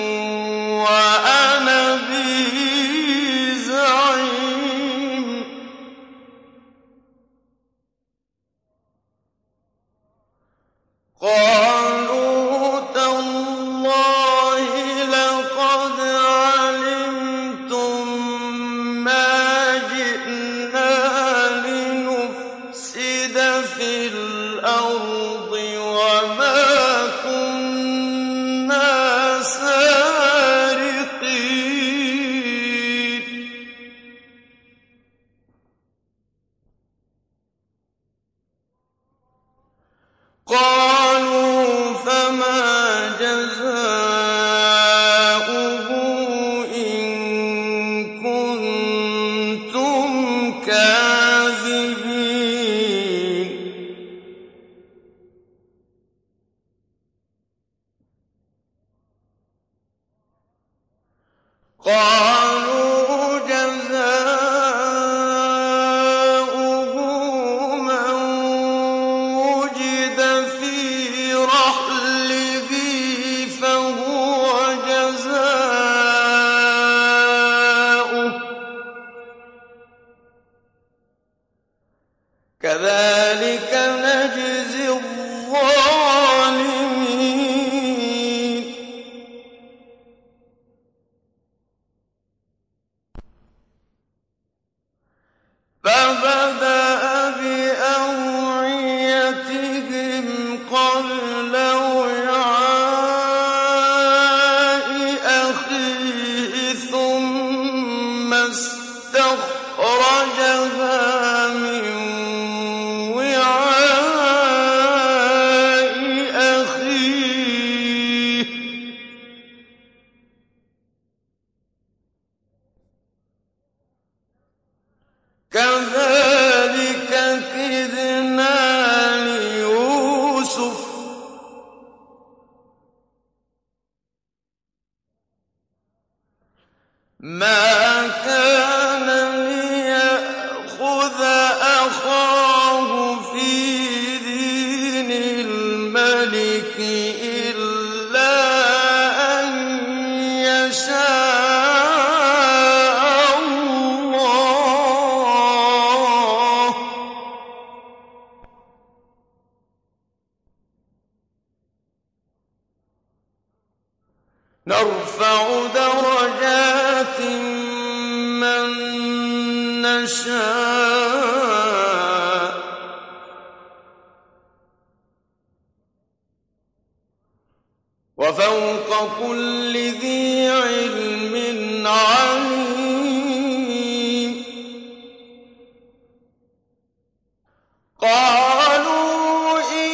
Speaker 1: وأنا به زعيم قالوا تالله لقد علمتم ما جئنا لنفسد في الأرض وما كنا سارقين قالوا فما جزاؤه إن كنتم كاذبين قالوا جزاؤه من وجد في رحله فهو جزاؤه كذلك نجزي الظالمين فبدأ بأوعيتهم قبل وعاء أخيه ثم استخرجها من وعاء أخيه كذلك كدنا ليوسف ما كان ليأخذ أخاه في دين الملك إلا أن يشاء الله نرفع درجات من نشاء وفوق كل ذي علم عليم قالوا إن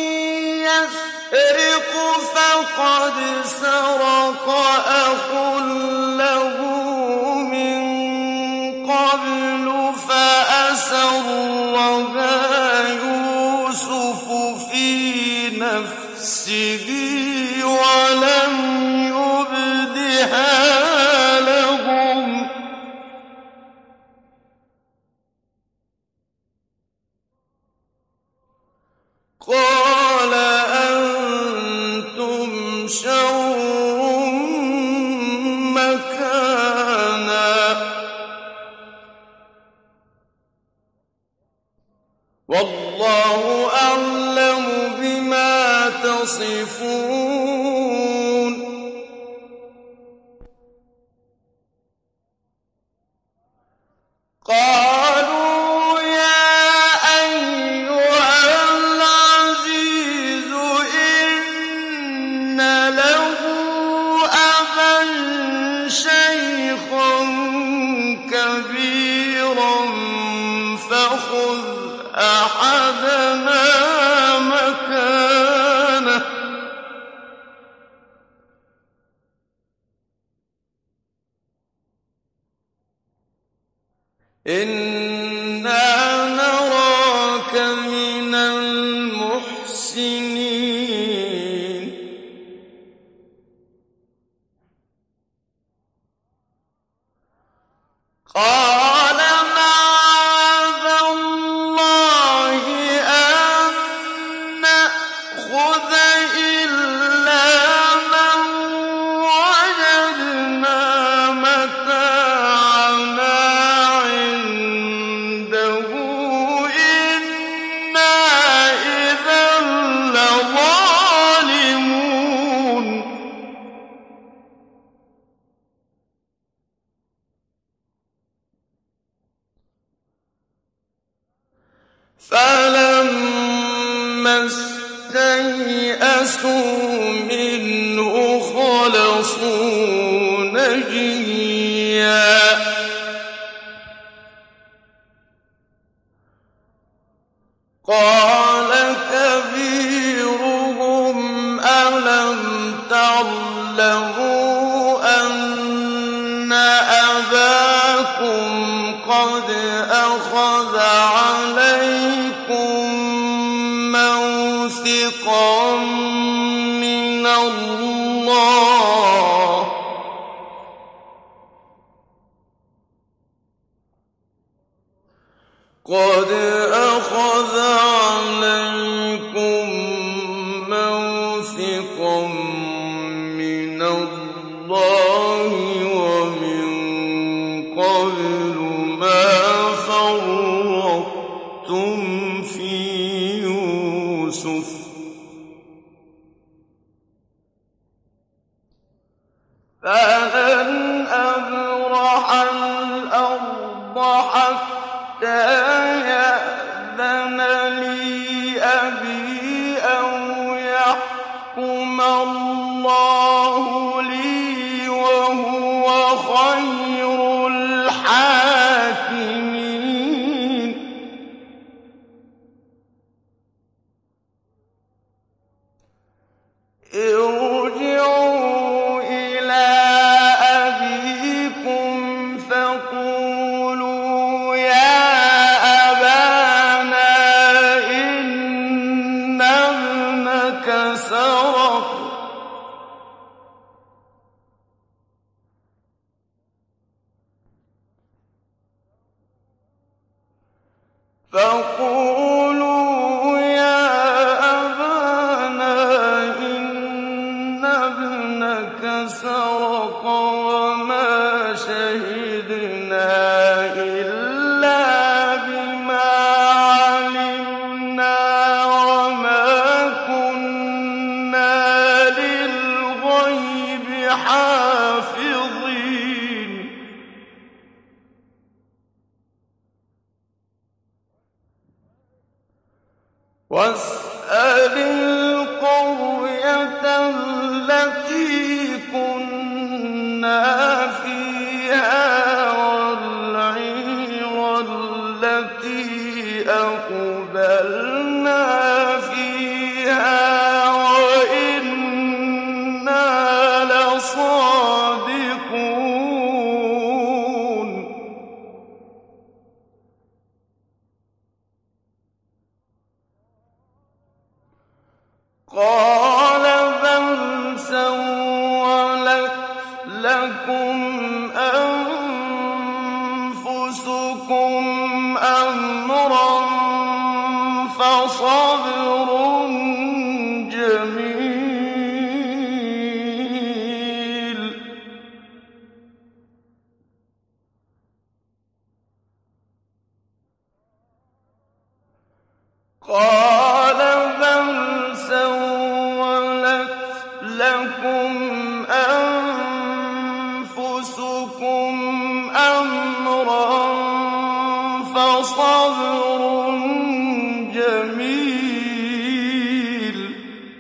Speaker 1: يسرق فقد سرق أخ له من قبل ولم يبدها لهم قال أنتم شر مكانا والله أعلم بما تصفون قالوا يا أيها العزيز إن له أبا شيخا كبيرا فخذ أحدنا مكانه إنا نراك من المحسنين قال معاذ الله أن نأخذ إلا من وجدنا متاعنا عنده إنا إذا لظالمون فلما استيئسوا منه خلصوا نجيا قال كبيرهم ألم تعلموا أن أباكم قد أخذ عليكم موثقا من الله قد أخذ عليكم موثقا من الله ومن قبل ما فرطتم في يوسف فلن أبرح الأرض حتى يأذن لي أبي أو يحكم الله لي وهو خير الحاكمين ارجعوا إلى أبيكم فقولوا يا أبانا إن ابنك سرق فقولوا يا أبانا إن ابنك سرق وما شهدنا إلا بما علمنا وما كنا للغيب حافظين واسأل القرية التي كنا فيها والعير التي أقبلنا فيها وإنا لصادقون قال بل لَكُمْ أَنفُسُكُمْ أَمْرًا فَصَبْرٌ جَمِيلٌ ۖ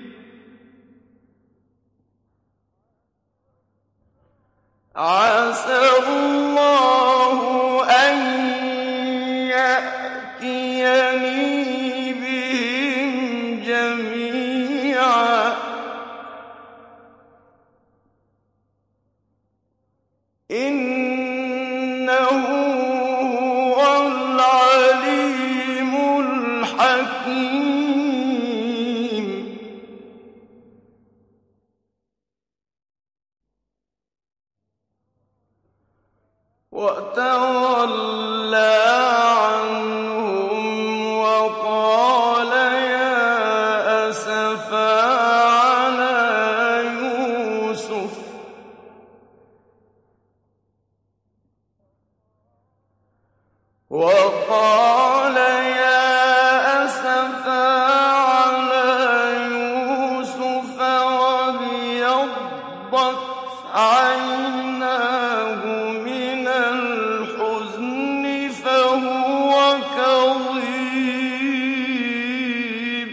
Speaker 1: عَسَى اللَّهُ أَن يَأْتِيَنِي بِهِمْ جَمِيعًا ۚ إِنَّهُ هُوَ الْعَلِيمُ الْحَكِيمُ. وَتَوَلَّىٰ عَنْهُمْ وَقَالَ يَا أَسَفَىٰ عَلَىٰ يُوسُفَ وَقَالَ يَا أَسَفَىٰ عَلَىٰ يُوسُفَ وَابْيَضَّتْ عَيْنَاهُ مِنَ الْحُزْنِ فَهُوَ كَظِيمٌ.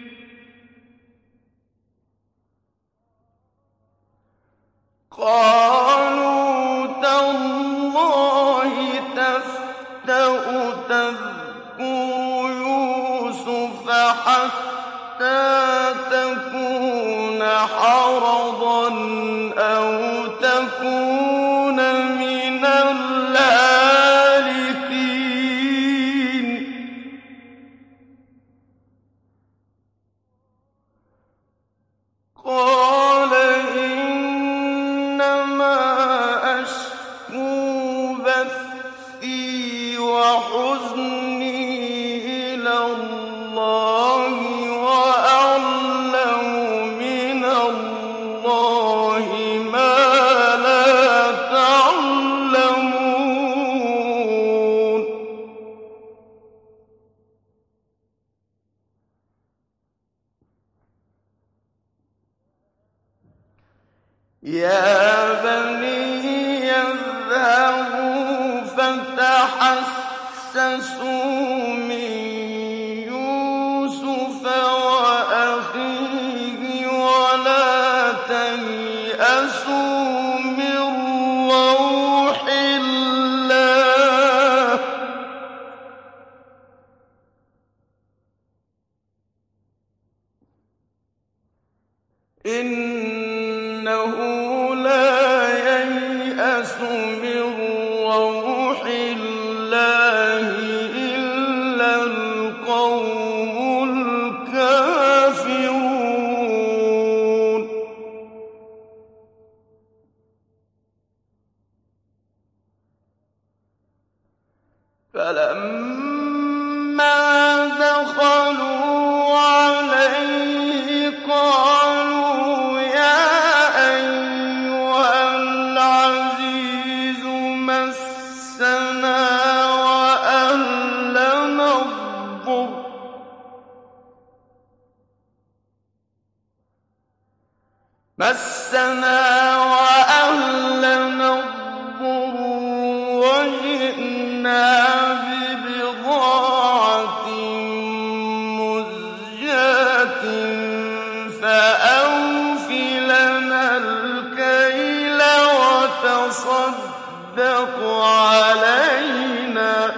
Speaker 1: قَالُوا تَاللَّهِ تَفْتَأُ تَذْكُرُ يُوسُفَ حَتَّىٰ تَكُونَ حَرَضًا أَوْ تَكُونَ مِنَ الْهَالِكِينَ. قَالَ إِنَّمَا أَشْكُو بَثِّي وَحُزْنِي إِلَى اللَّهِ وَأَعْلَمُ مِنَ اللَّهِ مَا لَا تَعْلَمُونَ. يَا بَنِيَّ اذْهَبُوا فَتَحَسَّسُوا مِن يُوسُفَ وَأَخِيهِ وَلَا تَيْأَسُوا مِن رَّوْحِ اللَّهِ ۖ إِنَّهُ لَا يَيْأَسُ مِن رَّوْحِ اللَّهِ إِلَّا الْقَوْمُ الْكَافِرُونَ. فَلَمَّا دَخَلُوا عَلَيْهِ قَالُوا يَا أَيُّهَا الْعَزِيزُ مَسَّنَا وَأَهْلَنَا الضُّرُّ وَجِئْنَا بِبِضَاعَةٍ مُزْجَاةٍ فَأَوْفِ لَنَا الْكَيْلَ وَتَصَدَّقْ عَلَيْنَا ۖ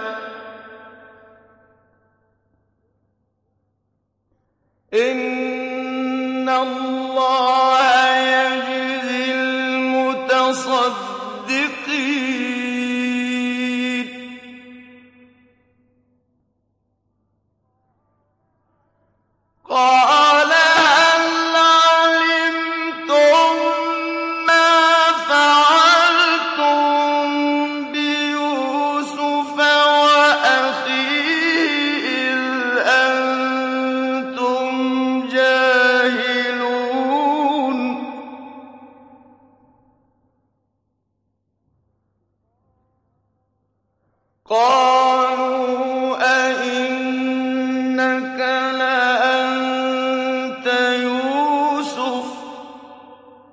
Speaker 1: إِنَّ اللَّهَ يَجْزِي الْمُتَصَدِّقِينَ. قَالَ هَلْ عَلِمْتُم مَّا فَعَلْتُم بِيُوسُفَ وَأَخِيهِ إِذْ أَنتُمْ جَاهِلُونَ. قَالُوا أَإِنَّكَ لَأَنتَ يُوسُفُ ۖ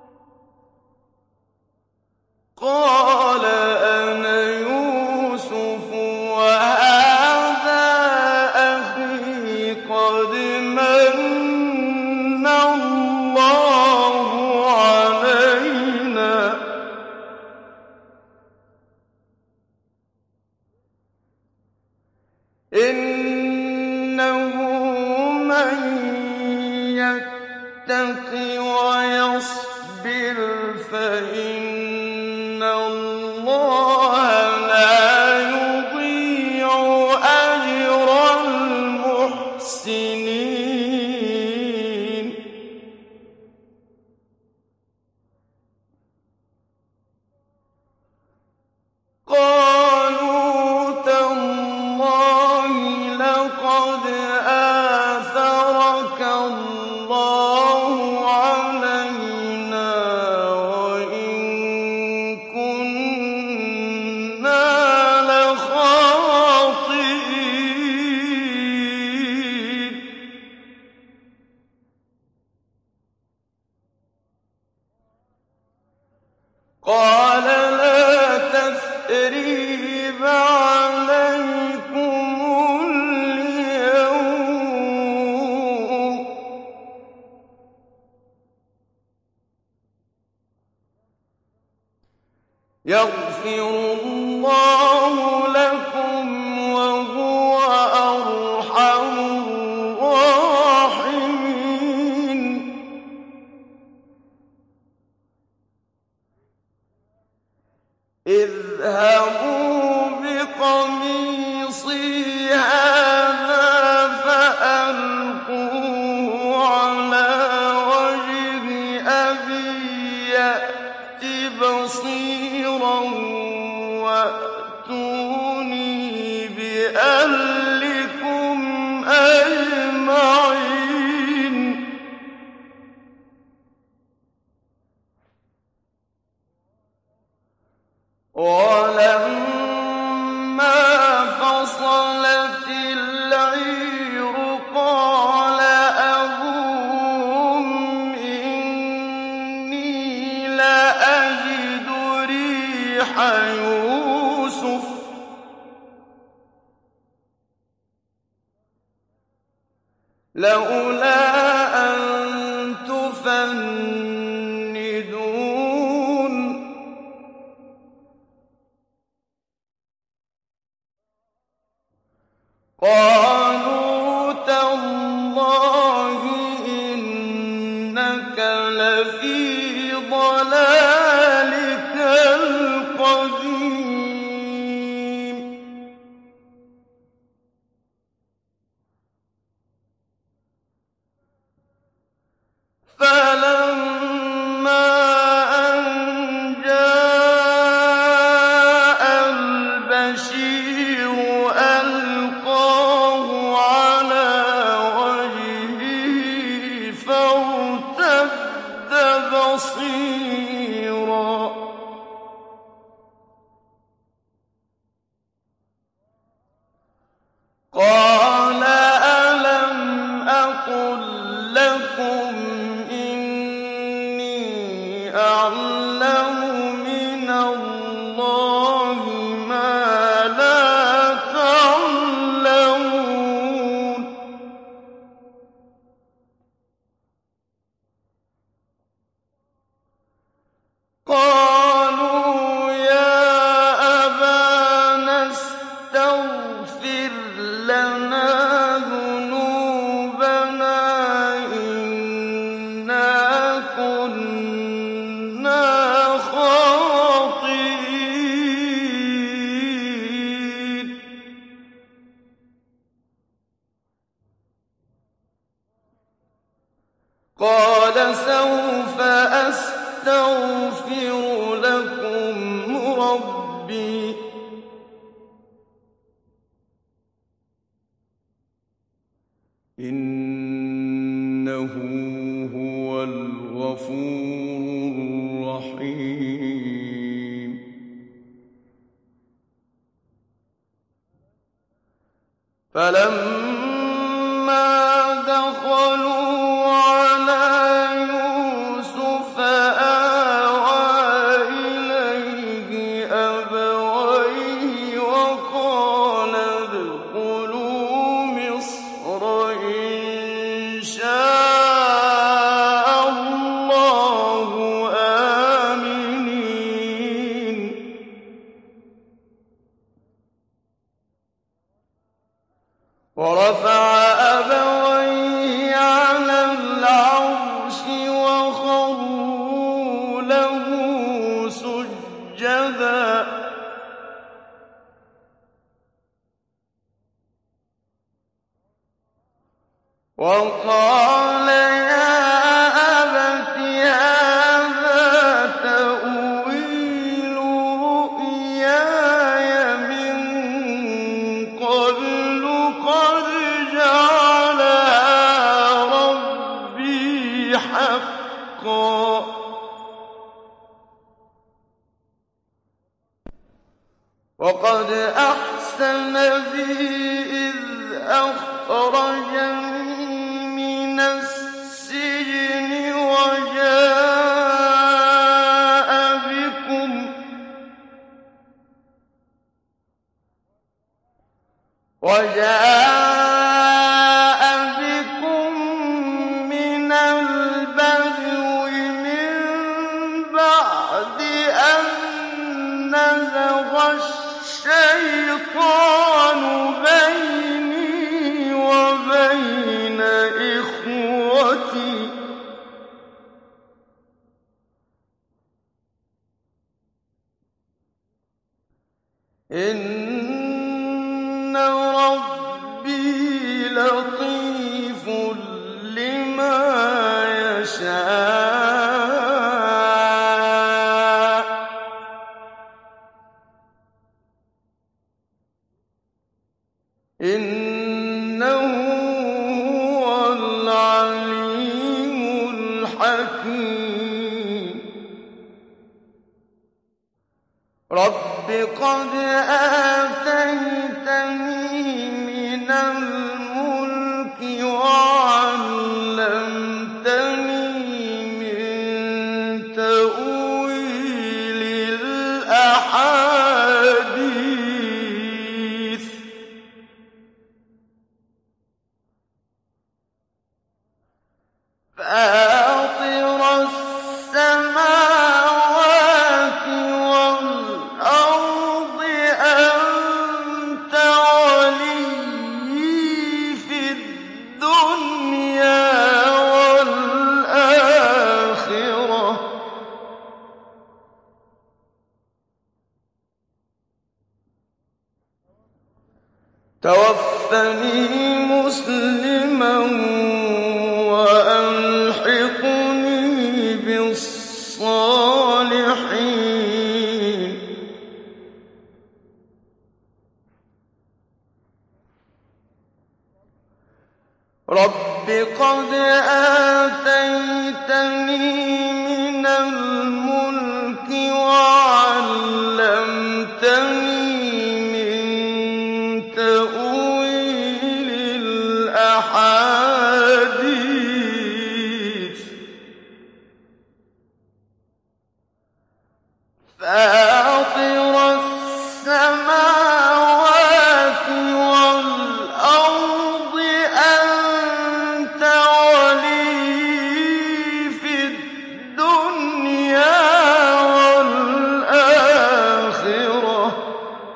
Speaker 1: قَالَ لَا تَثْرِيبَ عَلَيْكُمُ الْيَوْمَ ۖ يَغْفِرُ اللَّهُ لَكُمْ وَهُوَ أَرْحَمُ الرَّاحِمِينَ. اذْهَبُوا بِقَمِيصِي هَٰذَا فَأَلْقُوهُ عَلَىٰ وَجْهِ أَبِي يَأْتِ بَصِيرًا وَأْتُونِي بِأَهْلِكُمْ أَجْمَعِينَ. وَلَمَّا فَصَلَتِ الْعِيرُ قَالَ أَبُوهُمْ إِنِّي لَأَجِدُ رِيحَ يُوسُفَ لَوْلَا أَن تُفَنِّدُونِ. قَالُوا تَاللَّهِ إِنَّكَ لَفِي ضَلَالِكَ الْقَدِيمِ. فَلَمَّا أَن جَاءَ الْبَشِيرُ أَلْقَاهُ عَلَىٰ وَجْهِهِ فَارْتَدَّ بَصِيرًا. قَالَ أَلَمْ أَقُل لَّكُمْ إِنِّي أَعْلَمُ مِنَ اللَّهِ مَا لَا تَعْلَمُونَ. قَالُوا يَا أَبَانَا اسْتَغْفِرْ لَنَا ذُنُوبَنَا إِنَّا كُنَّا خَاطِئِينَ. قَالَ سَوْفَ أَسْتَغْفِرُ لَكُمْ رَبِّي إِنَّهُ هُوَ الْغَفُورُ الرَّحِيمُ. فَلَمَّا دَخَلُوا عَلَىٰ يُوسُفَ آوَىٰ إِلَيْهِ أَبَوَيْهِ وَقَالَ ادْخُلُوا مِصْرَ إِن شَاءَ اللَّهُ آمِنِينَ. وَرَفَعَ أَبَوَيْهِ عَلَى الْعَرْشِ وَخَرُّوا لَهُ سُجَّدًا وَقَالَ يَا أَبَتِ هَٰذَا تَأْوِيلُ رُؤْيَايَ مِن قَبْلُ قَدْ جَعَلَهَا رَبِّي حَقًّا ۖ وَقَدْ أَحْسَنَ بِي إِذْ أَخْرَجَنِي مِنَ السِّجْنِ وَجَاءَ بِكُمْ وَجَاءَ بِكُم مِّنَ الْبَدْوِ مِن بَعْدِ أَن نَّزَغَ الشَّيْطَانُ بَيْنِي وَبَيْنَ إِخْوَتِي ۚ إِنَّ رَبِّي لَطِيفٌ لِّمَا يَشَاءُ ۚ إِنَّهُ هُوَ الْعَلِيمُ الْحَكِيمُ. رَبِّ قَدْ آتَيْتَنِي مِنَ الْمُلْكِ وَعَلَّمْتَنِي مِن تَأْوِيلِ الْأَحَادِيثِ ۚ فَاطِرَ السَّمَاوَاتِ وَالْأَرْضِ أَنتَ وَلِيِّي فِي الدُّنْيَا وَالْآخِرَةِ ۖ تَوَفَّنِي مُسْلِمًا وَأَلْحِقْنِي بِالصَّالِحِينَ. رَبِّ قَدْ آتَيْتَنِي مِنَ الْمُلْكِ وَعَلَّمْتَنِي مِن تَأْوِيلِ الْأَحَادِيثِ ۚ فَاطِرَ السَّمَاوَاتِ وَالْأَرْضِ أَنتَ وَلِيِّي فِي الدُّنْيا وَالْآخِرَةِ ۖ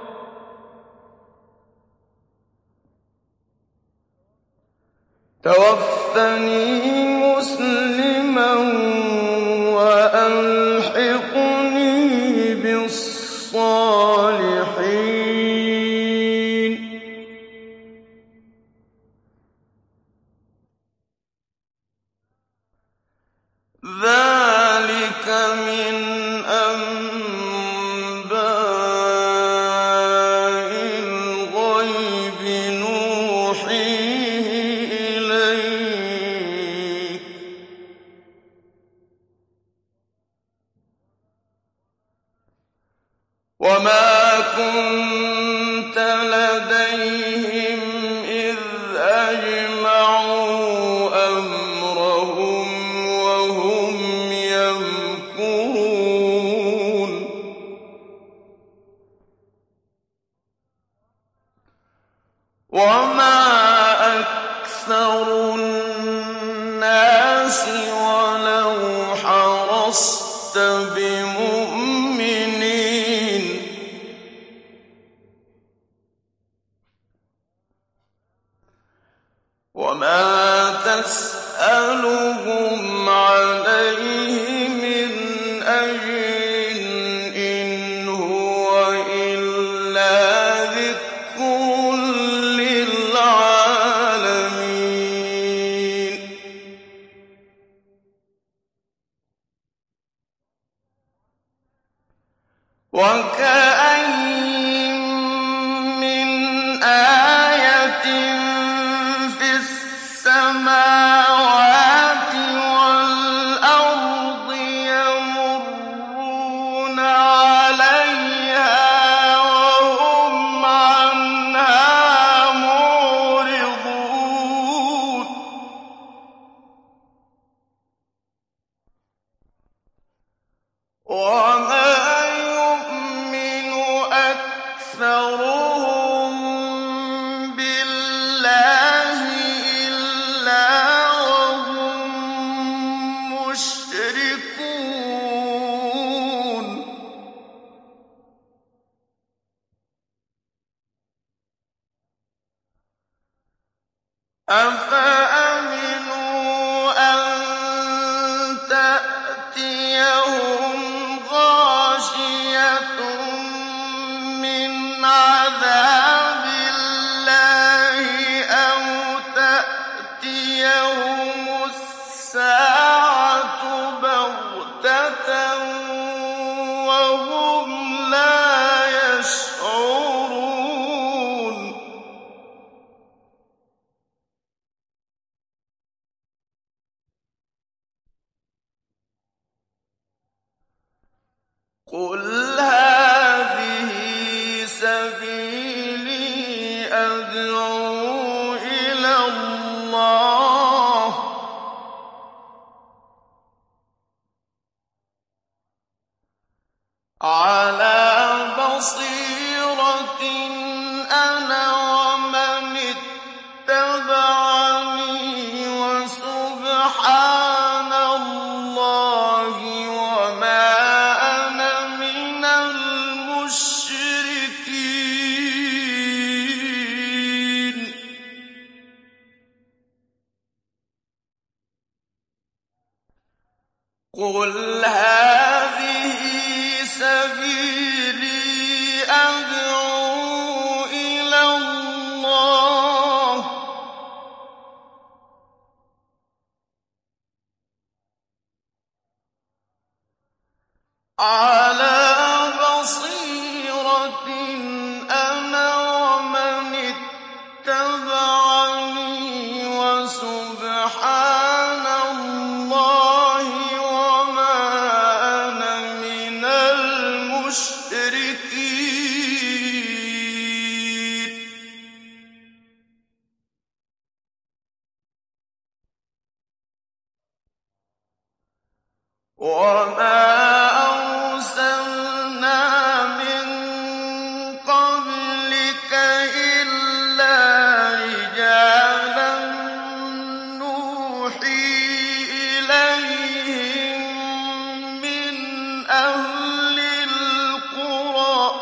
Speaker 1: تَوَفَّنِي مُسْلِمًا وَأَلْحِقْنِي بِالصَّالِحِينَ. ذَٰلِكَ مِنْ أَنبَاءِ الْغَيْبِ نُوحِيهِ إِلَيْكَ ۚ وَمَا كُنتَ لَدَيْهِمْ إِذْ أَجْمَعُوا أَمْرَهُمْ وَهُمْ يَمْكُرُونَ. وَمَا أَكْثَرُ النَّاسِ وَلَوْ حَرَصْتَ بِمُؤْمِنِينَ. وَمَا تَسْأَلُهُمْ عَلَيْهِ مِنْ أَجْرٍ إِنْ هُوَ إِلَّا ذِكْرٌ لِّلْعَالَمِينَ. وَكَأَيِّن مِّنْ آيَةٍ فِي السَّمَاوَاتِ وَالْأَرْضِ يَمُرُّونَ عَلَيْهَا وَهُمْ عَنْهَا مُعْرِضُونَ. وَمَا يُؤْمِنُ أَكْثَرُهُم أَفَأَمِنُوا أَن تَأْتِيَهُمْ غَاشِيَةٌ مِّنْ عَذَابِ اللَّهِ أَوْ تَأْتِيَهُمُ السَّاعَةُ بَغْتَةً وَهُمْ لَا يَشْعُرُونَ قُلْ هَٰذِهِ سَبِيلِي أَدْعُو إِلَى اللَّهِ ۚ عَلَىٰ بَصِيرَةٍ أَنَا وَمَنِ اتَّبَعَنِي ۖ وَسُبْحَانَ اللَّهِ وَمَا أَنَا مِنَ الْمُشْرِكِينَ قُلْ هَٰذِهِ سَبِيلِي أَدْعُو إِلَى اللَّهِ ۚ عَلَىٰ بَصِيرَةٍ أَنَا وَمَنِ اتَّبَعَنِي ۖ وَسُبْحَانَ اللَّهِ وَمَا أَنَا مِنَ الْمُشْرِكِينَ وَمَا أَرْسَلْنَا مِن قَبْلِكَ إِلَّا رِجَالًا نُّوحِي إِلَيْهِم مِّنْ أَهْلِ الْقُرَىٰ ۗ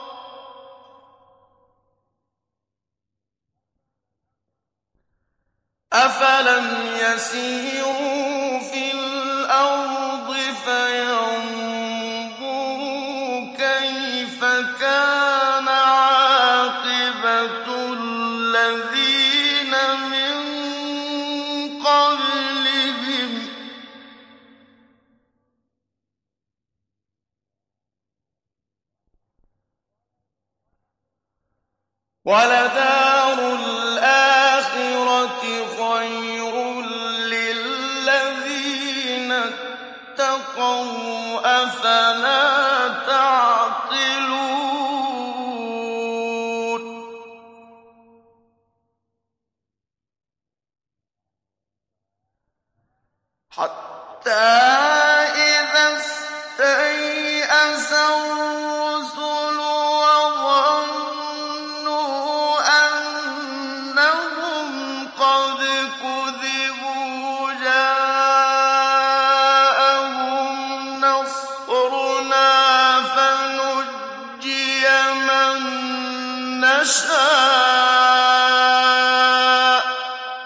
Speaker 1: أَفَلَمْ يَسِيرُوا فِي الْأَرْضِ فَيَنظُرُوا كَيْفَ كَانَ عَاقِبَةُ الَّذِينَ مِن قَبْلِهِمْ ۚ وَلَدَارُ الْآخِرَةِ خَيْرٌ لِّلَّذِينَ اتَّقَوْا ۗ أَفَلَا تَعْقِلُونَ حَتَّىٰ إِذَا اسْتَيْأَسَ الرُّسُلُ وَظَنُّوا أَنَّهُمْ قَدْ كُذِبُوا جَاءَهُمْ نَصْرُنَا فَنُجِّيَ مَن نَّشَاءُ ۖ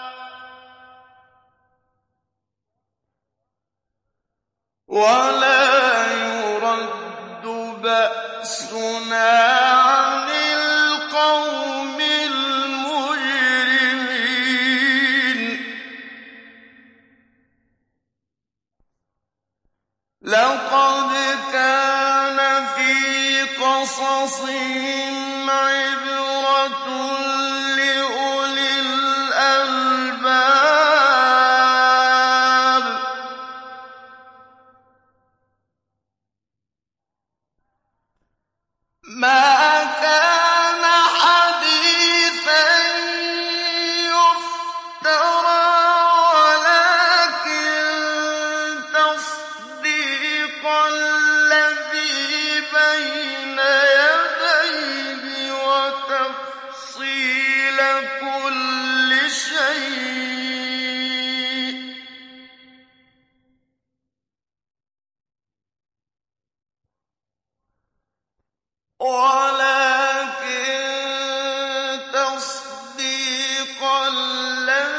Speaker 1: وَلَا يُرَدُّ بَأْسُنَا عَنِ الْقَوْمِ الْمُجْرِمِينَ لَقَدْ كَانَ فِي قَصَصِهِمْ عِبْرَةٌ لِّأُولِي الْأَلْبَابِ مَا كَانَ حَدِيثًا يُفْتَرَىٰ وَلَٰكِن تَصْدِيقَ الَّذِي بَيْنَ يَدَيْهِ وَتَفْصِيلَ كُلِّ شَيْءٍ ۚ وَلَٰكِن تَصْدِيقَ الَّذِي